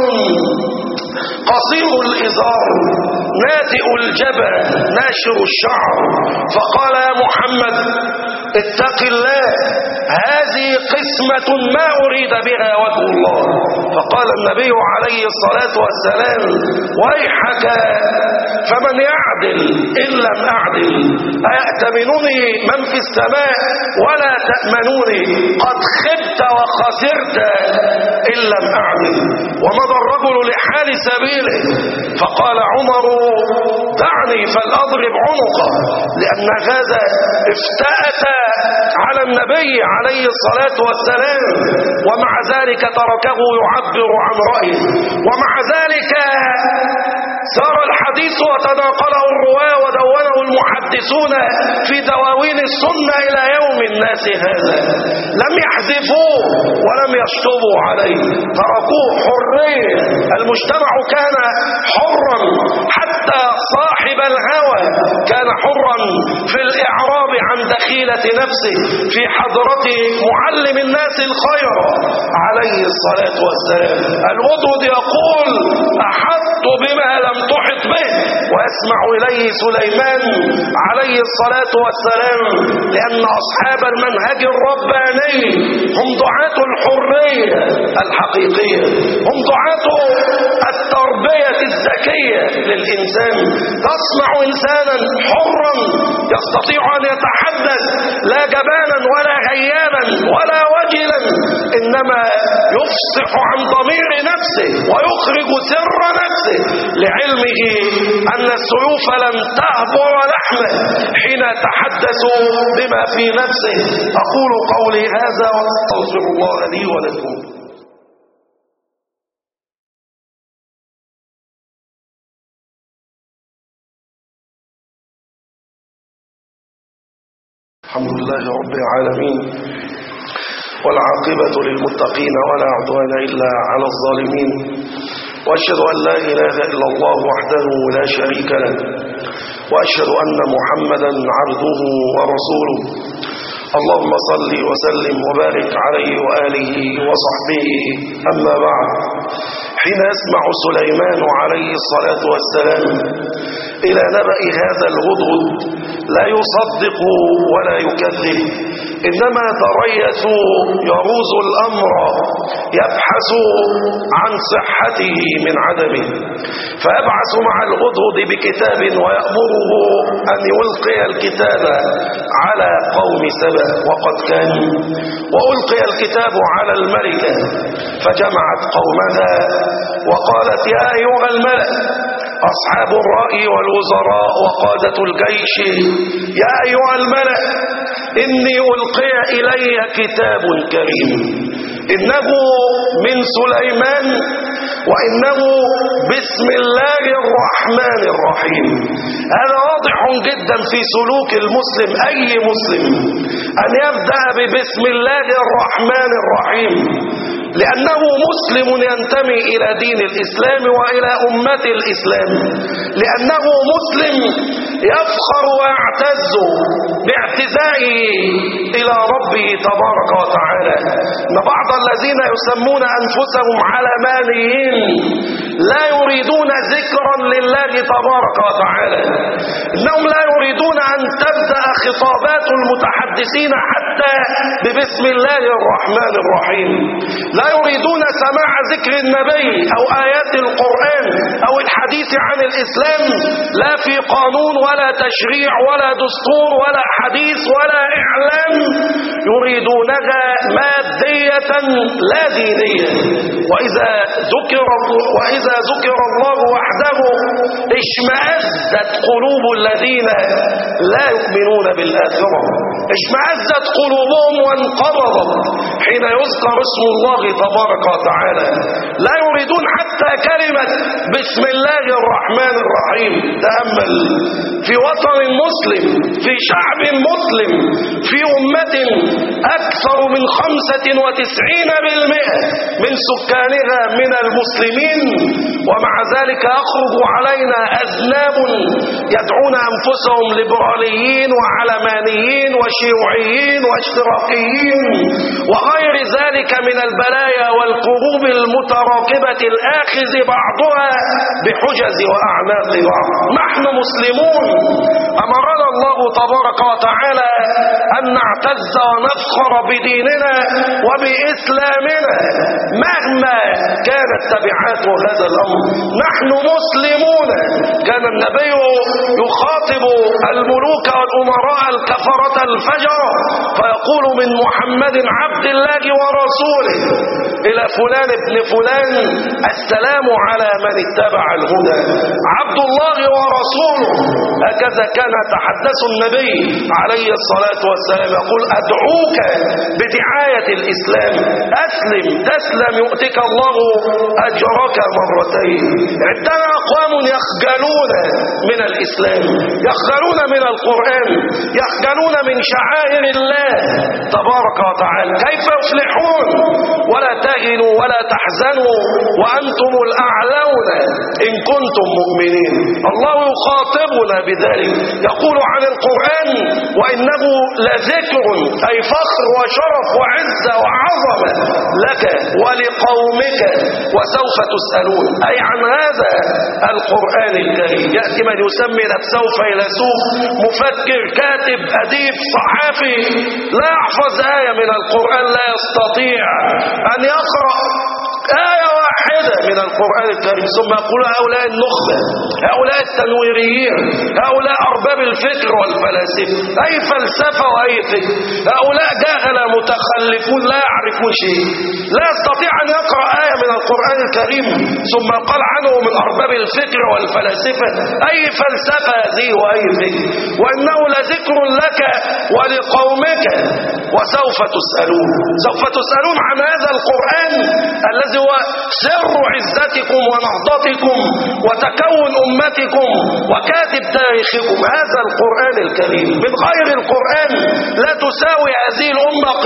قصير الإزار ناتئ الجبى ناشر الشعر، فقال يا محمد اتق الله، هذه قسمة ما أريد بها وجه الله. فقال النبي عليه الصلاة والسلام ويحك، فمن يعدل إن لم أعدل؟ أيأتمنني من في السماء ولا تأمنوني؟ قد خبت وخسرت إن لم أعدل. ومضى الرجل لحال سبيله، فقال عمر دعني فلأضرب عنقه، لأن هذا افتأت على النبي عليه الصلاة والسلام، ومع ذلك تركه يعبر عن رأيه. ومع ذلك سار الحديث وتناقله الرواة ودونه المحدثون في دواوين السنة إلى يوم الناس هذا. لم يحذفوه ولم يشطبوا عليه، تركوه حرية. المجتمع كان حرا، حتى صاحب الهوى كان حرا في الإعراب عن دخيلة نفسه في حضرة معلم الناس الخير عليه الصلاة والسلام. الودود يقول أحط بما لم تحط به، ويسمع إليه سليمان عليه الصلاة والسلام، لأن أصحاب المنهج الرباني هم دعاة الحرية الحقيقية، هم دعاة التربية الذكية للإنسان. تصنع إنسانا حرا يستطيع أن يتحدث لا جبانا ولا هيانا ولا وجلا، إنما يفصح عن ضمير نفسه ويخرج سر نفسه، لعلمه أن السيوف لم تهبر لحمه حين يتحدث بما في نفسه. أقول قولي هذا وأستغفر الله لي ولكم. الحمد لله رب العالمين، والعاقبة للمتقين ولا عدوان إلا على الظالمين، وأشهد أن لا إله إلا الله وحده لا شريك له، وأشهد أن محمدا عبده ورسوله. اللهم صل وسلم وبارك عليه وآله وصحبه. أما بعد، حين يسمع سليمان عليه الصلاة والسلام إلى نبأ هذا الهدهد لا يصدق ولا يكذب، إنما تريث يروز الأمر يبحث عن صحته من عدمه، فيبعث مع الهدهد بكتاب ويأمره أن يلقي الكتاب على قوم سبأ، وقد كان وألقي الكتاب على الملكة فجمعت قومها وقالت يا أيها الملأ أصحاب الرأي والوزراء وقادة الجيش، يا أيها الملأ إني ألقي إلي كتاب كريم إنه من سليمان وإنه بسم الله الرحمن الرحيم. هذا واضح جدا في سلوك المسلم، أي مسلم أن يبدأ ببسم الله الرحمن الرحيم، لأنه مسلم ينتمي إلى دين الإسلام وإلى أمة الإسلام، لأنه مسلم يفخر ويعتز باعتزائه إلى ربه تبارك وتعالى. إن بعض الذين يسمون أنفسهم علمانيين لا يريدون ذكرا لله تبارك وتعالى، إنهم لا يريدون أن تبدأ خطابات المتحدثين حتى ببسم الله الرحمن الرحيم، لا يريدون سماع ذكر النبي أو آيات القرآن أو الحديث عن الإسلام، لا في قانون ولا تشريع ولا دستور ولا حديث ولا إعلام، يريدونها مادية لا دينية. وإذا ذكر وإذا ذكر الله وحده اشمأزت قلوب الذين لا يؤمنون بالآخرة، اشمأزت قلوبهم وانقبضت حين يذكر اسم الله تبارك وتعالى، لا يريدون حتى كلمة بسم الله الرحمن الرحيم. تأمل في وطن مسلم، في شعب مسلم، في أمة أكثر من خمسة وتسعين بالمئة من سكانها من المسلمين، ومع ذلك يخرج علينا أذناب يدعون أنفسهم ليبراليين وعلمانيين وشيوعيين واشتراكيين وغير ذلك من البلايا والكروب المتراكبة الآخذ بعضها بحجز وأعناق بعض. نحن مسلمون، أمرنا الله تبارك وتعالى أن نعتز ونفخر بديننا وبإسلامنا مهما كانت تبعات هذا الأمر. نحن مسلمون. كان النبي يخاطب الملوك والأمراء الكفرة الفجرة فيقول من محمد عبد الله ورسوله إلى فلان ابن فلان السلام على من اتبع الهدى، عبد الله ورسوله. هكذا كان يتحدث النبي عليه الصلاة والسلام، يقول أدعوك بدعاية الإسلام، أسلم تسلم يؤتك الله أجرك مرتين. عندنا أقوام يخجلون من الإسلام، يخجلون من القرآن، يخجلون من شعائر الله تبارك وتعالى. كيف يفلحون؟ ولا تهنوا ولا تحزنوا وأنتم الأعلون إن كنتم مؤمنين. الله يخاطبنا بذلك، يقول عن القرآن وإنه لذكر، أي فخر وشرف وعزة وعظمة لك ولقومك وسوف تسألون، أي عن هذا القرآن الكريم. يأتي من يسمي نفسه فيلسوف، مفكر، كاتب، أديب، صحافي، لا يحفظ آية من القرآن، لا يستطيع أن يقرأ آية واحدة من القرآن الكريم، ثم يقول هؤلاء النخبة، هؤلاء التنويريين، هؤلاء أرباب الفكر والفلاسفة، أي فلسفة وأي فكر، هؤلاء جاهلة متخلفون لا يعرفون شيء، لا يستطيع أن يقرأ آية من القرآن الكريم، ثم قال عنه من أرباب الفكر والفلاسفة، أي فلسفة هذه وأي فكر، وإنه لذكر لك ولقومك وسوف تسألون. سوف تسألون عن هذا القرآن الذي هو سر عزتكم ونهضتكم وتكون أمتكم وكاتب تاريخكم. هذا القرآن الكريم، من غير القرآن لا تساوي هذه الأمة قطمير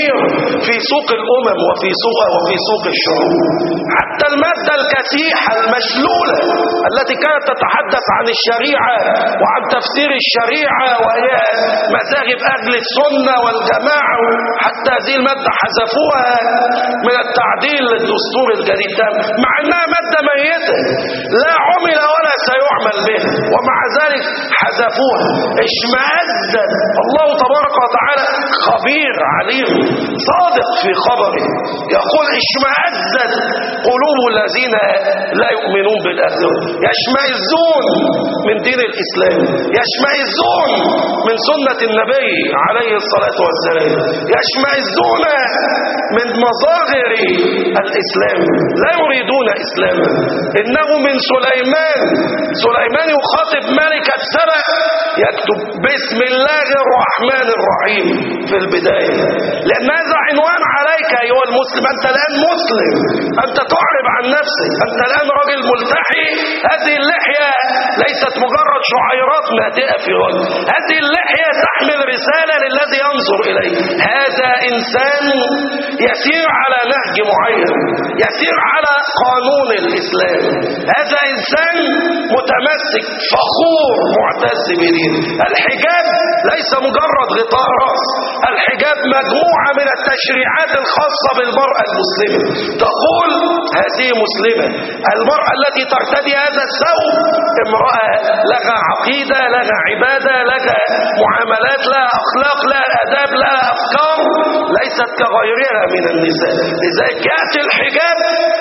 التغيير في سوق الأمم وفي سوق وفي سوق الشعوب. حتى المادة الكسيحة المشلولة التي كانت تتحدث عن الشريعة وعن تفسير الشريعة وهي مذاهب أهل السنة والجماعة، حتى هذه المادة حذفوها من التعديل للدستور الجديد، مع أنها مادة ميتة لا عمل ولا سيعمل به، ومع ذلك حذفوها. اشمئزت الله تبارك وتعالى خبير عليم صادق في خبره، يقول اشمئزت قلوب الذين لا يؤمنون بالآخرة، يشمئزون من دين الإسلام، يشمئزون من سنة النبي عليه الصلاة والسلام، يشمئزون من مظاهر الإسلام، لا يريدون إسلاما. إنه من سليمان، سليمان يخاطب ملكة سبأ يكتب بسم الله الرحمن الرحيم في البداية، لأن هذا عنوان عليك أيها المسلم. أنت الآن مسلم، أنت تعرب عن نفسك، أنت الآن راجل ملتحي. هذه اللحية ليست مجرد شعيرات ناتئة في وجه، هذه اللحية تحمل رسالة للذي ينظر إليه. هذا إنسان يسير على نهج معين، يسير على قانون الإسلام، هذا إنسان متمسك فخور معتز بدين. الحجاب ليس مجرد غطاء رأس، الحجاب مجموعة من التشريعات الخاصة بالمرأة المسلمة. تقول هذه مسلمة. المرأة التي ترتدي هذا الثوب امرأة لها عقيدة، لها عبادة، لها معاملات، لها أخلاق، لها آداب، لها أفكار، ليست كغيرها من النساء. لذلك يأتي الحجاب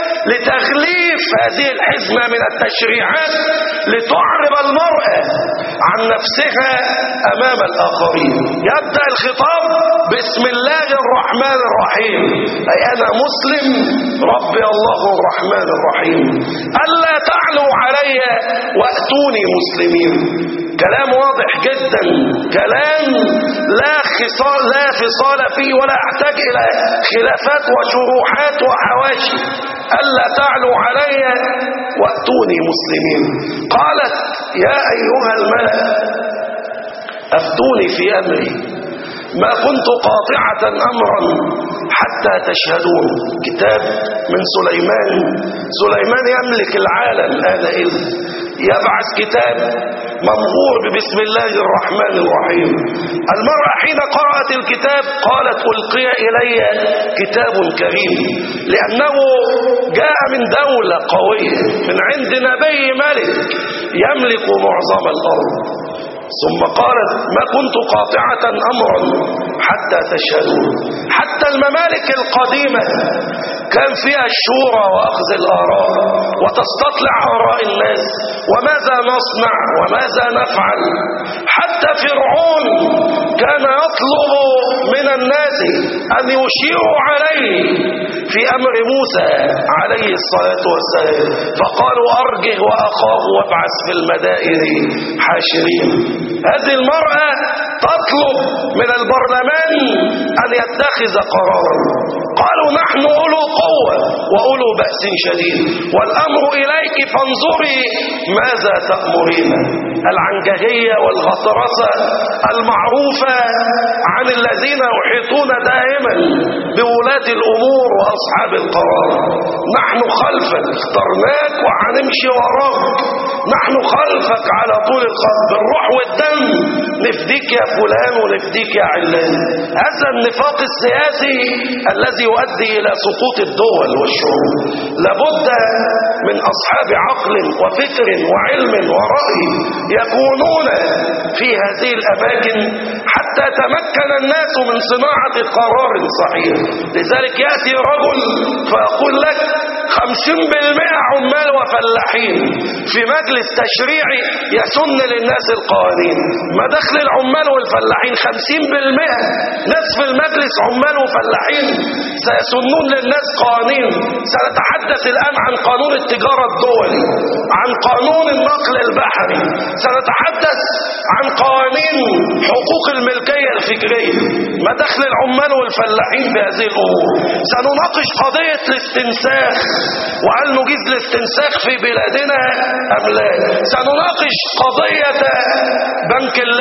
لتغليف هذه الحزمة من التشريعات لتعرب المرأة عن نفسها أمام الآخرين. يبدأ الخطاب بسم الله الرحمن الرحيم، أي أنا مسلم ربي الله الرحمن الرحيم، ألا تعلوا علي وأتوني مسلمين. كلام واضح جدا، كلام لا خصال لا فصال فيه ولا يحتاج إلى خلافات وشروحات وحواشي. ألا تعلوا علي وأتوني مسلمين. قالت يا أيها الملأ أفتوني في أمري ما كنت قاطعة أمرا حتى تشهدون. كتاب من سليمان. سليمان يملك العالم آنئذ، يبعث كتاب ممغور ببسم الله الرحمن الرحيم. المرأة حين قرأت الكتاب قالت ألقي إلي كتاب كريم، لأنه جاء من دولة قوية من عند نبي ملك يملك معظم الأرض. ثم قالت ما كنت قاطعة أمرا حتى تشهدون. حتى الممالك القديمة كان فيها الشورى وأخذ الآراء وتستطلع آراء الناس وماذا نصنع وماذا نفعل. حتى فرعون كان يطلب من الناس أن يشيروا عليه في أمر موسى عليه الصلاة والسلام، فقالوا أرجه وأخاه وابعث في المدائن حاشرين. هذه المرأة تطلب من البرلمان أن يتخذ قرارا. قالوا نحن أولو قوة وأولو بأس شديد والأمر إليك فانظري ماذا تأمرين. العنجهية والغطرسة المعروفة عن الذين يحيطون دائما بولاة الأمور وأصحاب القرار. نحن خلفك، اخترناك وهنمشي وراك، نحن خلفك على طول الخط بالروح والدم، نفديك يا فلان ونفديك يا علان. هذا النفاق السياسي الذي يؤدي إلى سقوط الدول والشعوب. لابد من أصحاب عقل وفكر وعلم ورأي يكونون في هذه الأماكن حتى تمكن الناس من صناعة قرار صحيح. لذلك يأتي رجل فيقول لك خمسين بالمئة عمال وفلاحين في مجلس تشريعي يسن للناس القوانين. ما دخل العمال والفلاحين؟ خمسين بالمئة نصف المجلس عمال وفلاحين سيسنون للناس قوانين. سنتحدث الآن عن قانون التجارة الدولي، عن قانون النقل البحري، سنتحدث عن قوانين حقوق الملكية الفكرية. ما دخل العمال والفلاحين بهذه الأمور؟ سنناقش قضية الاستنساخ وهل نجيز الاستنساخ في بلادنا أم لا. سنناقش قضية بنك اللبن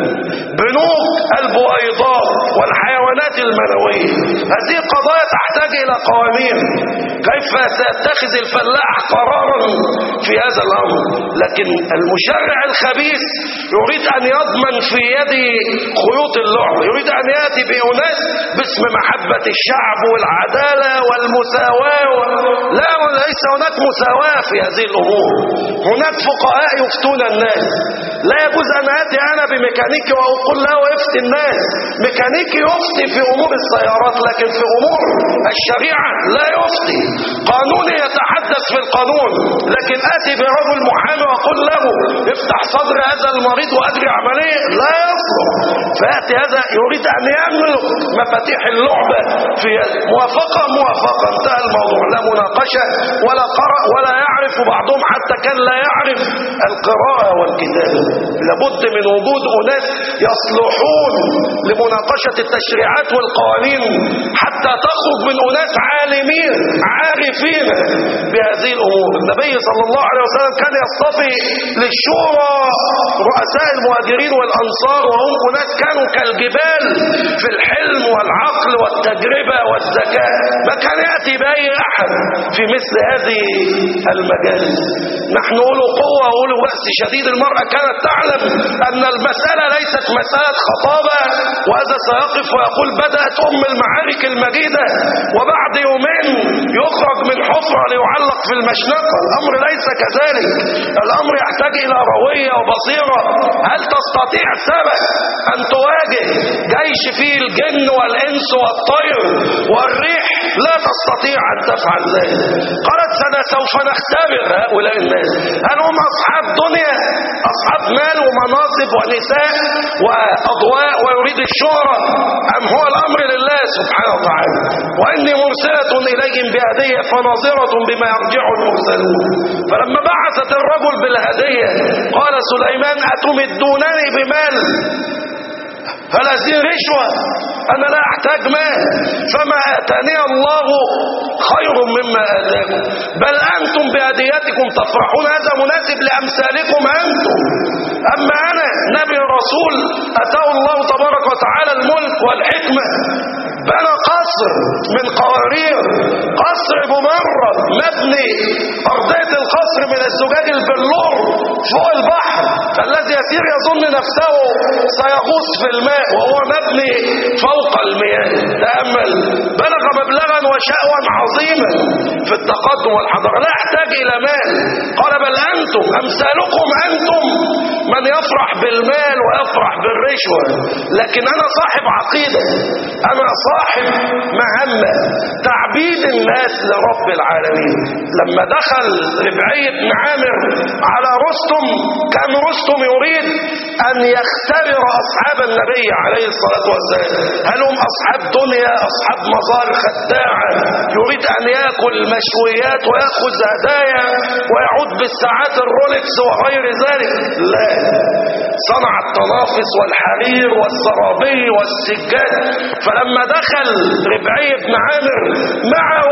بنوك البويضات والحيوانات المنوية. هذه قضايا تحتاج إلى قوانين. كيف سيتخذ الفلاح قرارا في هذا الأمر؟ لكن المشرع الخبيث يريد أن يضمن في يده خيوط اللعب، يريد أن يأتي بأناس باسم محبة الشعب والعدالة والمساواة و... لا، وليس هناك مساواة في هذه الأمور. هناك فقهاء يفتون الناس. لا يجوز أن آتي أنا بميكانيكي وأقول له افتي الناس. ميكانيكي يفتي في أمور السيارات، لكن في أمور الشريعة لا يفتي. قانوني يتحدث في القانون، لكن آتي برجل محامي وأقول له افتح صدر هذا المريض وأجري عملية، لا يصلح. فيأتي هذا يريد أن يملك مفاتيح اللعبة في موافقة موافقة، انتهى الموضوع. لا مناقشة ولا قرأ ولا يعرف، بعضهم حتى كان لا يعرف القراءة والكتابة. لابد من وجود أناس يصلحون لمناقشة التشريعات والقوانين حتى تخرج من أناس عالمين عارفين بهذه الأمور. النبي صلى الله عليه وسلم كان يصطفي للشورى رؤساء المهاجرين والأنصار، وهم أناس كانوا كالجبال في الحلم والعقل والتجربة والذكاء. ما كان يأتي بأي أحد في مثل هذه المجالس. نحن أولو قوة وأولو بأس شديد. المرأة كانت تعلم أن المسألة ليست مسألة خطابة، وهذا سيقف ويقول بدأت أم المعارك المجيدة، وبعد يومين يخرج من حفرة ليعلق في المشنقة. الأمر ليس كذلك. الأمر يحتاج إلى روية وبصيرة. هل تستطيع سبق أن تواجه جيش فيه الجن والإنس والطير والريح؟ لا تستطيع أن تفعل ذلك. قالت سنة سوف نختبر هؤلاء الناس، هل هم أصحاب دنيا، أصحاب مال ومناصب ونساء وأضواء ويريد الشهرة، أم هو الأمر لله سبحانه وتعالى؟ وإني مرسلة إليهم بهدية فناظرة بما يرجع المرسلون. فلما بعثت الرجل بالهدية قال سليمان أتمدونني بمال؟ هل هذه رشوة؟ أنا لا أحتاج مال، فما آتاني الله خير مما آتاكم، بل أنتم بهديتكم تفرحون. هذا مناسب لأمثالكم أنتم. أما أنا نبي رسول أتاه الله تبارك وتعالى الملك والحكمة، بنى قصر من قوارير، قصر ممرد مبني أرضية القصر من الزجاج البلور فوق البحر. فالذي يسير يظن نفسه سيغوص في الماء وهو مبني فوق المياه. تأمل، بلغ مبلغا وشأوا عظيما في التقدم والحضارة، لا يحتاج إلى مال. قال بل أنتم أمثالكم أنتم من يفرح بالمال ويفرح بالرشوة. لكن أنا صاحب عقيدة، أنا صاحب مهمة، تعبيد الناس لرب العالمين. لما دخل ربعي بن عامر على رستم، كان رستم يريد أن يختبر أصحاب النبي عليه الصلاة والسلام، هل هم أصحاب دنيا، أصحاب مظاهر خداعة، يريد أن يأكل مشويات ويأخذ هدايا ويعود بالساعات الرولكس وغير ذلك. لا، صنع التنافس والحرير والسرابي والسجاد. فلما دخل ربعي بن عامر معه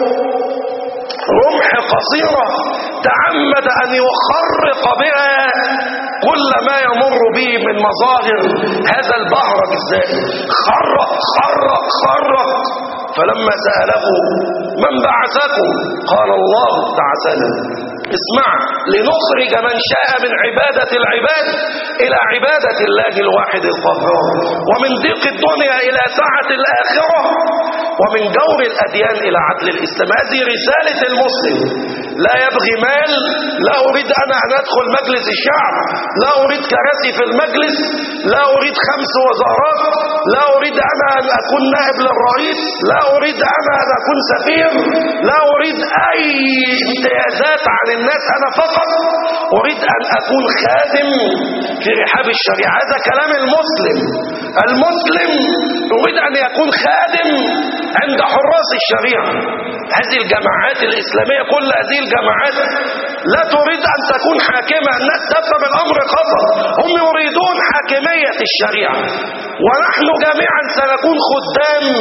رمح قصيرة تعمد أن يخرق بها كل ما يمر به من مظاهر هذا البهرج الزائد. خرق خرق خرق. فلما سأله من بعثكم قال الله بعثنا. اسمع، لنخرج من شاء من عبادة العباد إلى عبادة الله الواحد القهار، ومن ضيق الدنيا إلى سعة الآخرة، ومن جور الأديان إلى عدل الإسلام. هذه رسالة المسلم. لا يبغي مال، لا أريد أنا أن أدخل مجلس الشعب، لا أريد كراسي في المجلس، لا أريد خمس وزارات، لا أريد أنا أن أكون نائب للرئيس، لا أريد أنا أن أكون سفير، لا أريد أي امتيازات عن الناس. أنا فقط أريد أن أكون خادم في رحاب الشريعة. هذا كلام المسلم. المسلم يريد أن يكون خادم عند حراس الشريعة. هذه الجماعات الإسلامية، كل هذه الجماعات لا تريد أن تكون حاكمة. الناس تفهم الأمر خطأ. هم يريدون حاكمية الشريعة، ونحن جميعا سنكون خدام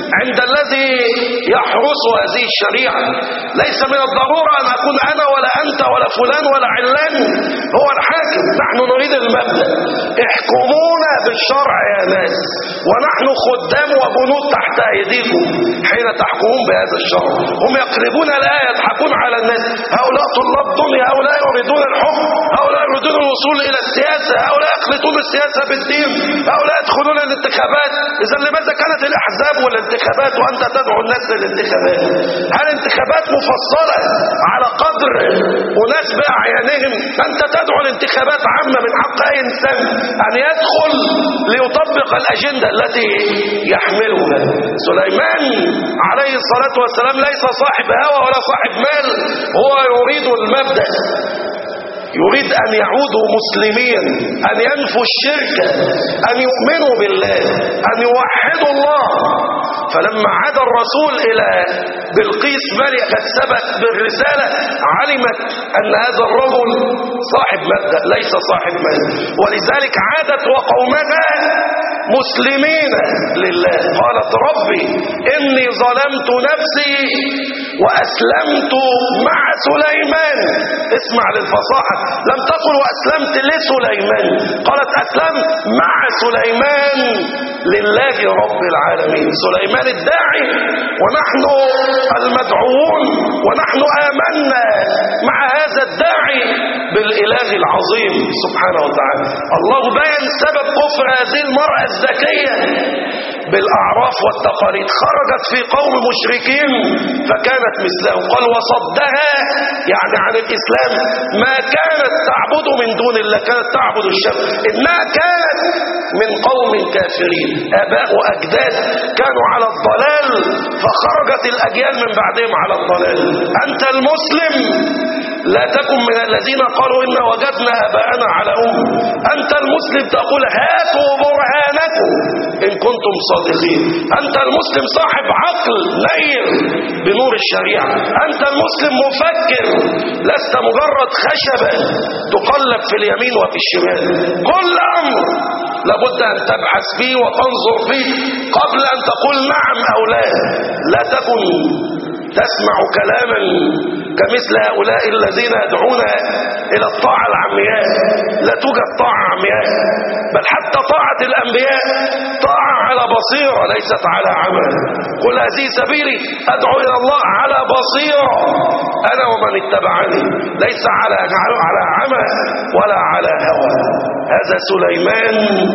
عند الذي يحرس هذه الشريعة. ليس من الضرورة أن أكون أنا ولا أنت ولا فلان ولا علان هو الحاكم. نحن نريد المبدأ، احكمونا بالشرع يا ناس، ونحن خدام وجنود تحت أيديكم حين تحكمون بهذا الشرع. هم يقلبون الآية يضحكون على الناس، هؤلاء طلاب دنيا، هؤلاء يريدون الحكم، هؤلاء يريدون الوصول إلى السياسة، هؤلاء يخلطون السياسة بالدين، هؤلاء يدخلون الانتخابات. إذا لماذا كانت الأحزاب والانتخابات وأنت تدعو الناس للانتخابات؟ هل انتخابات مفصلة على قدر وناس بأعيانهم؟ أنت تدعو الانتخابات عامة، من حق أي إنسان أن يدخل ليطبق الأجندة التي يحملها. سليمان عليه الصلاة والسلام ليس صاحب هوى ولا صاحب مال، هو يريد المبدأ، يريد أن يعودوا مسلمين، أن ينفوا الشرك، أن يؤمنوا بالله، أن يوحدوا الله. فلما عاد الرسول إلى بلقيس ملكة سبأ بالرسالة علمت أن هذا الرجل صاحب مبدأ ليس صاحب مال، ولذلك عادت وقومها مسلمين لله. قالت ربي إني ظلمت نفسي وأسلمت مع سليمان. اسمع للفصاحة، لم تقل وأسلمت لسليمان، قالت أسلمت مع سليمان لله رب العالمين. سليمان الداعي ونحن المدعوون، ونحن آمنا مع هذا الداعي بالإله العظيم سبحانه وتعالى. الله بيان سبب كفر هذه المرأة الذكية بالأعراف والتقاليد، خرجت في قوم مشركين فكانت مثلهم. قال وصدها يعني عن الإسلام ما كانت تعبد من دون الله، كانت تعبد الشمس، إنها كانت من قوم كافرين، آباء وأجداد كانوا على الضلال فخرجت الأجيال من بعدهم على الضلال. أنت المسلم لا تكن من الذين قالوا إن وجدنا آباءنا على أم. أنت المسلم تقول هاتوا برهانكم إن كنتم صادقين. أنت المسلم صاحب عقل نير بنور الشريعة. أنت المسلم مفكر، لست مجرد خشبة تقلب في اليمين وفي الشمال. كل أمر لابد أن تبحث فيه وتنظر فيه قبل أن تقول نعم أو لا. لا تكن تسمع كلاما كمثل هؤلاء الذين يدعون إلى الطاعة العمياء. لا توجد طاعة عمياء، بل حتى طاعة الأنبياء طاعة على بصيرة ليست على عمى. قل هذه سبيلي أدعو إلى الله على بصيرة أنا ومن اتبعني، ليس على على عمى ولا على هوى. هذا سليمان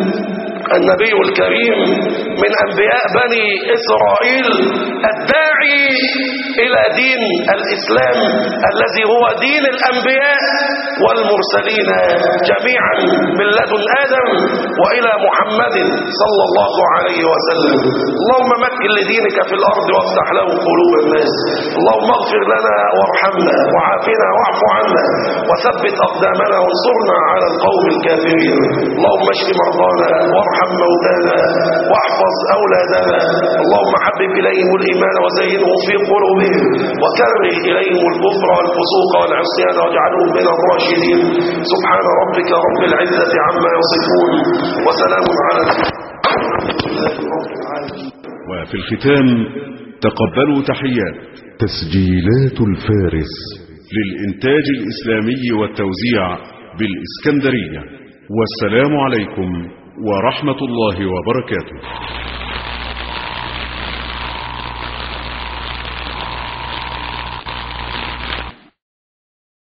النبي الكريم من أنبياء بني إسرائيل، الداعي إلى دين الإسلام الذي هو دين الأنبياء والمرسلين جميعا من لدن آدم وإلى محمد صلى الله عليه وسلم. اللهم مكن لدينك في الأرض وافتح له قلوب الناس. اللهم اغفر لنا وارحمنا وعافنا واعف عنا وثبت أقدامنا وانصرنا على القوم الكافرين. اللهم اشف مرضانا وارحم موتانا واحفظ أولادنا. اللهم حبب إليهم الإيمان وزينه في قلوبهم وكره إليهم الكفر والفسوق والعصيان واجعلهم من الراشدين. سبحان ربك رب العزة عما يصفون وسلام على المرسلين. وفي الختام تقبلوا تحيات تسجيلات الفارس للإنتاج الإسلامي والتوزيع بالإسكندرية. والسلام عليكم ورحمة الله وبركاته.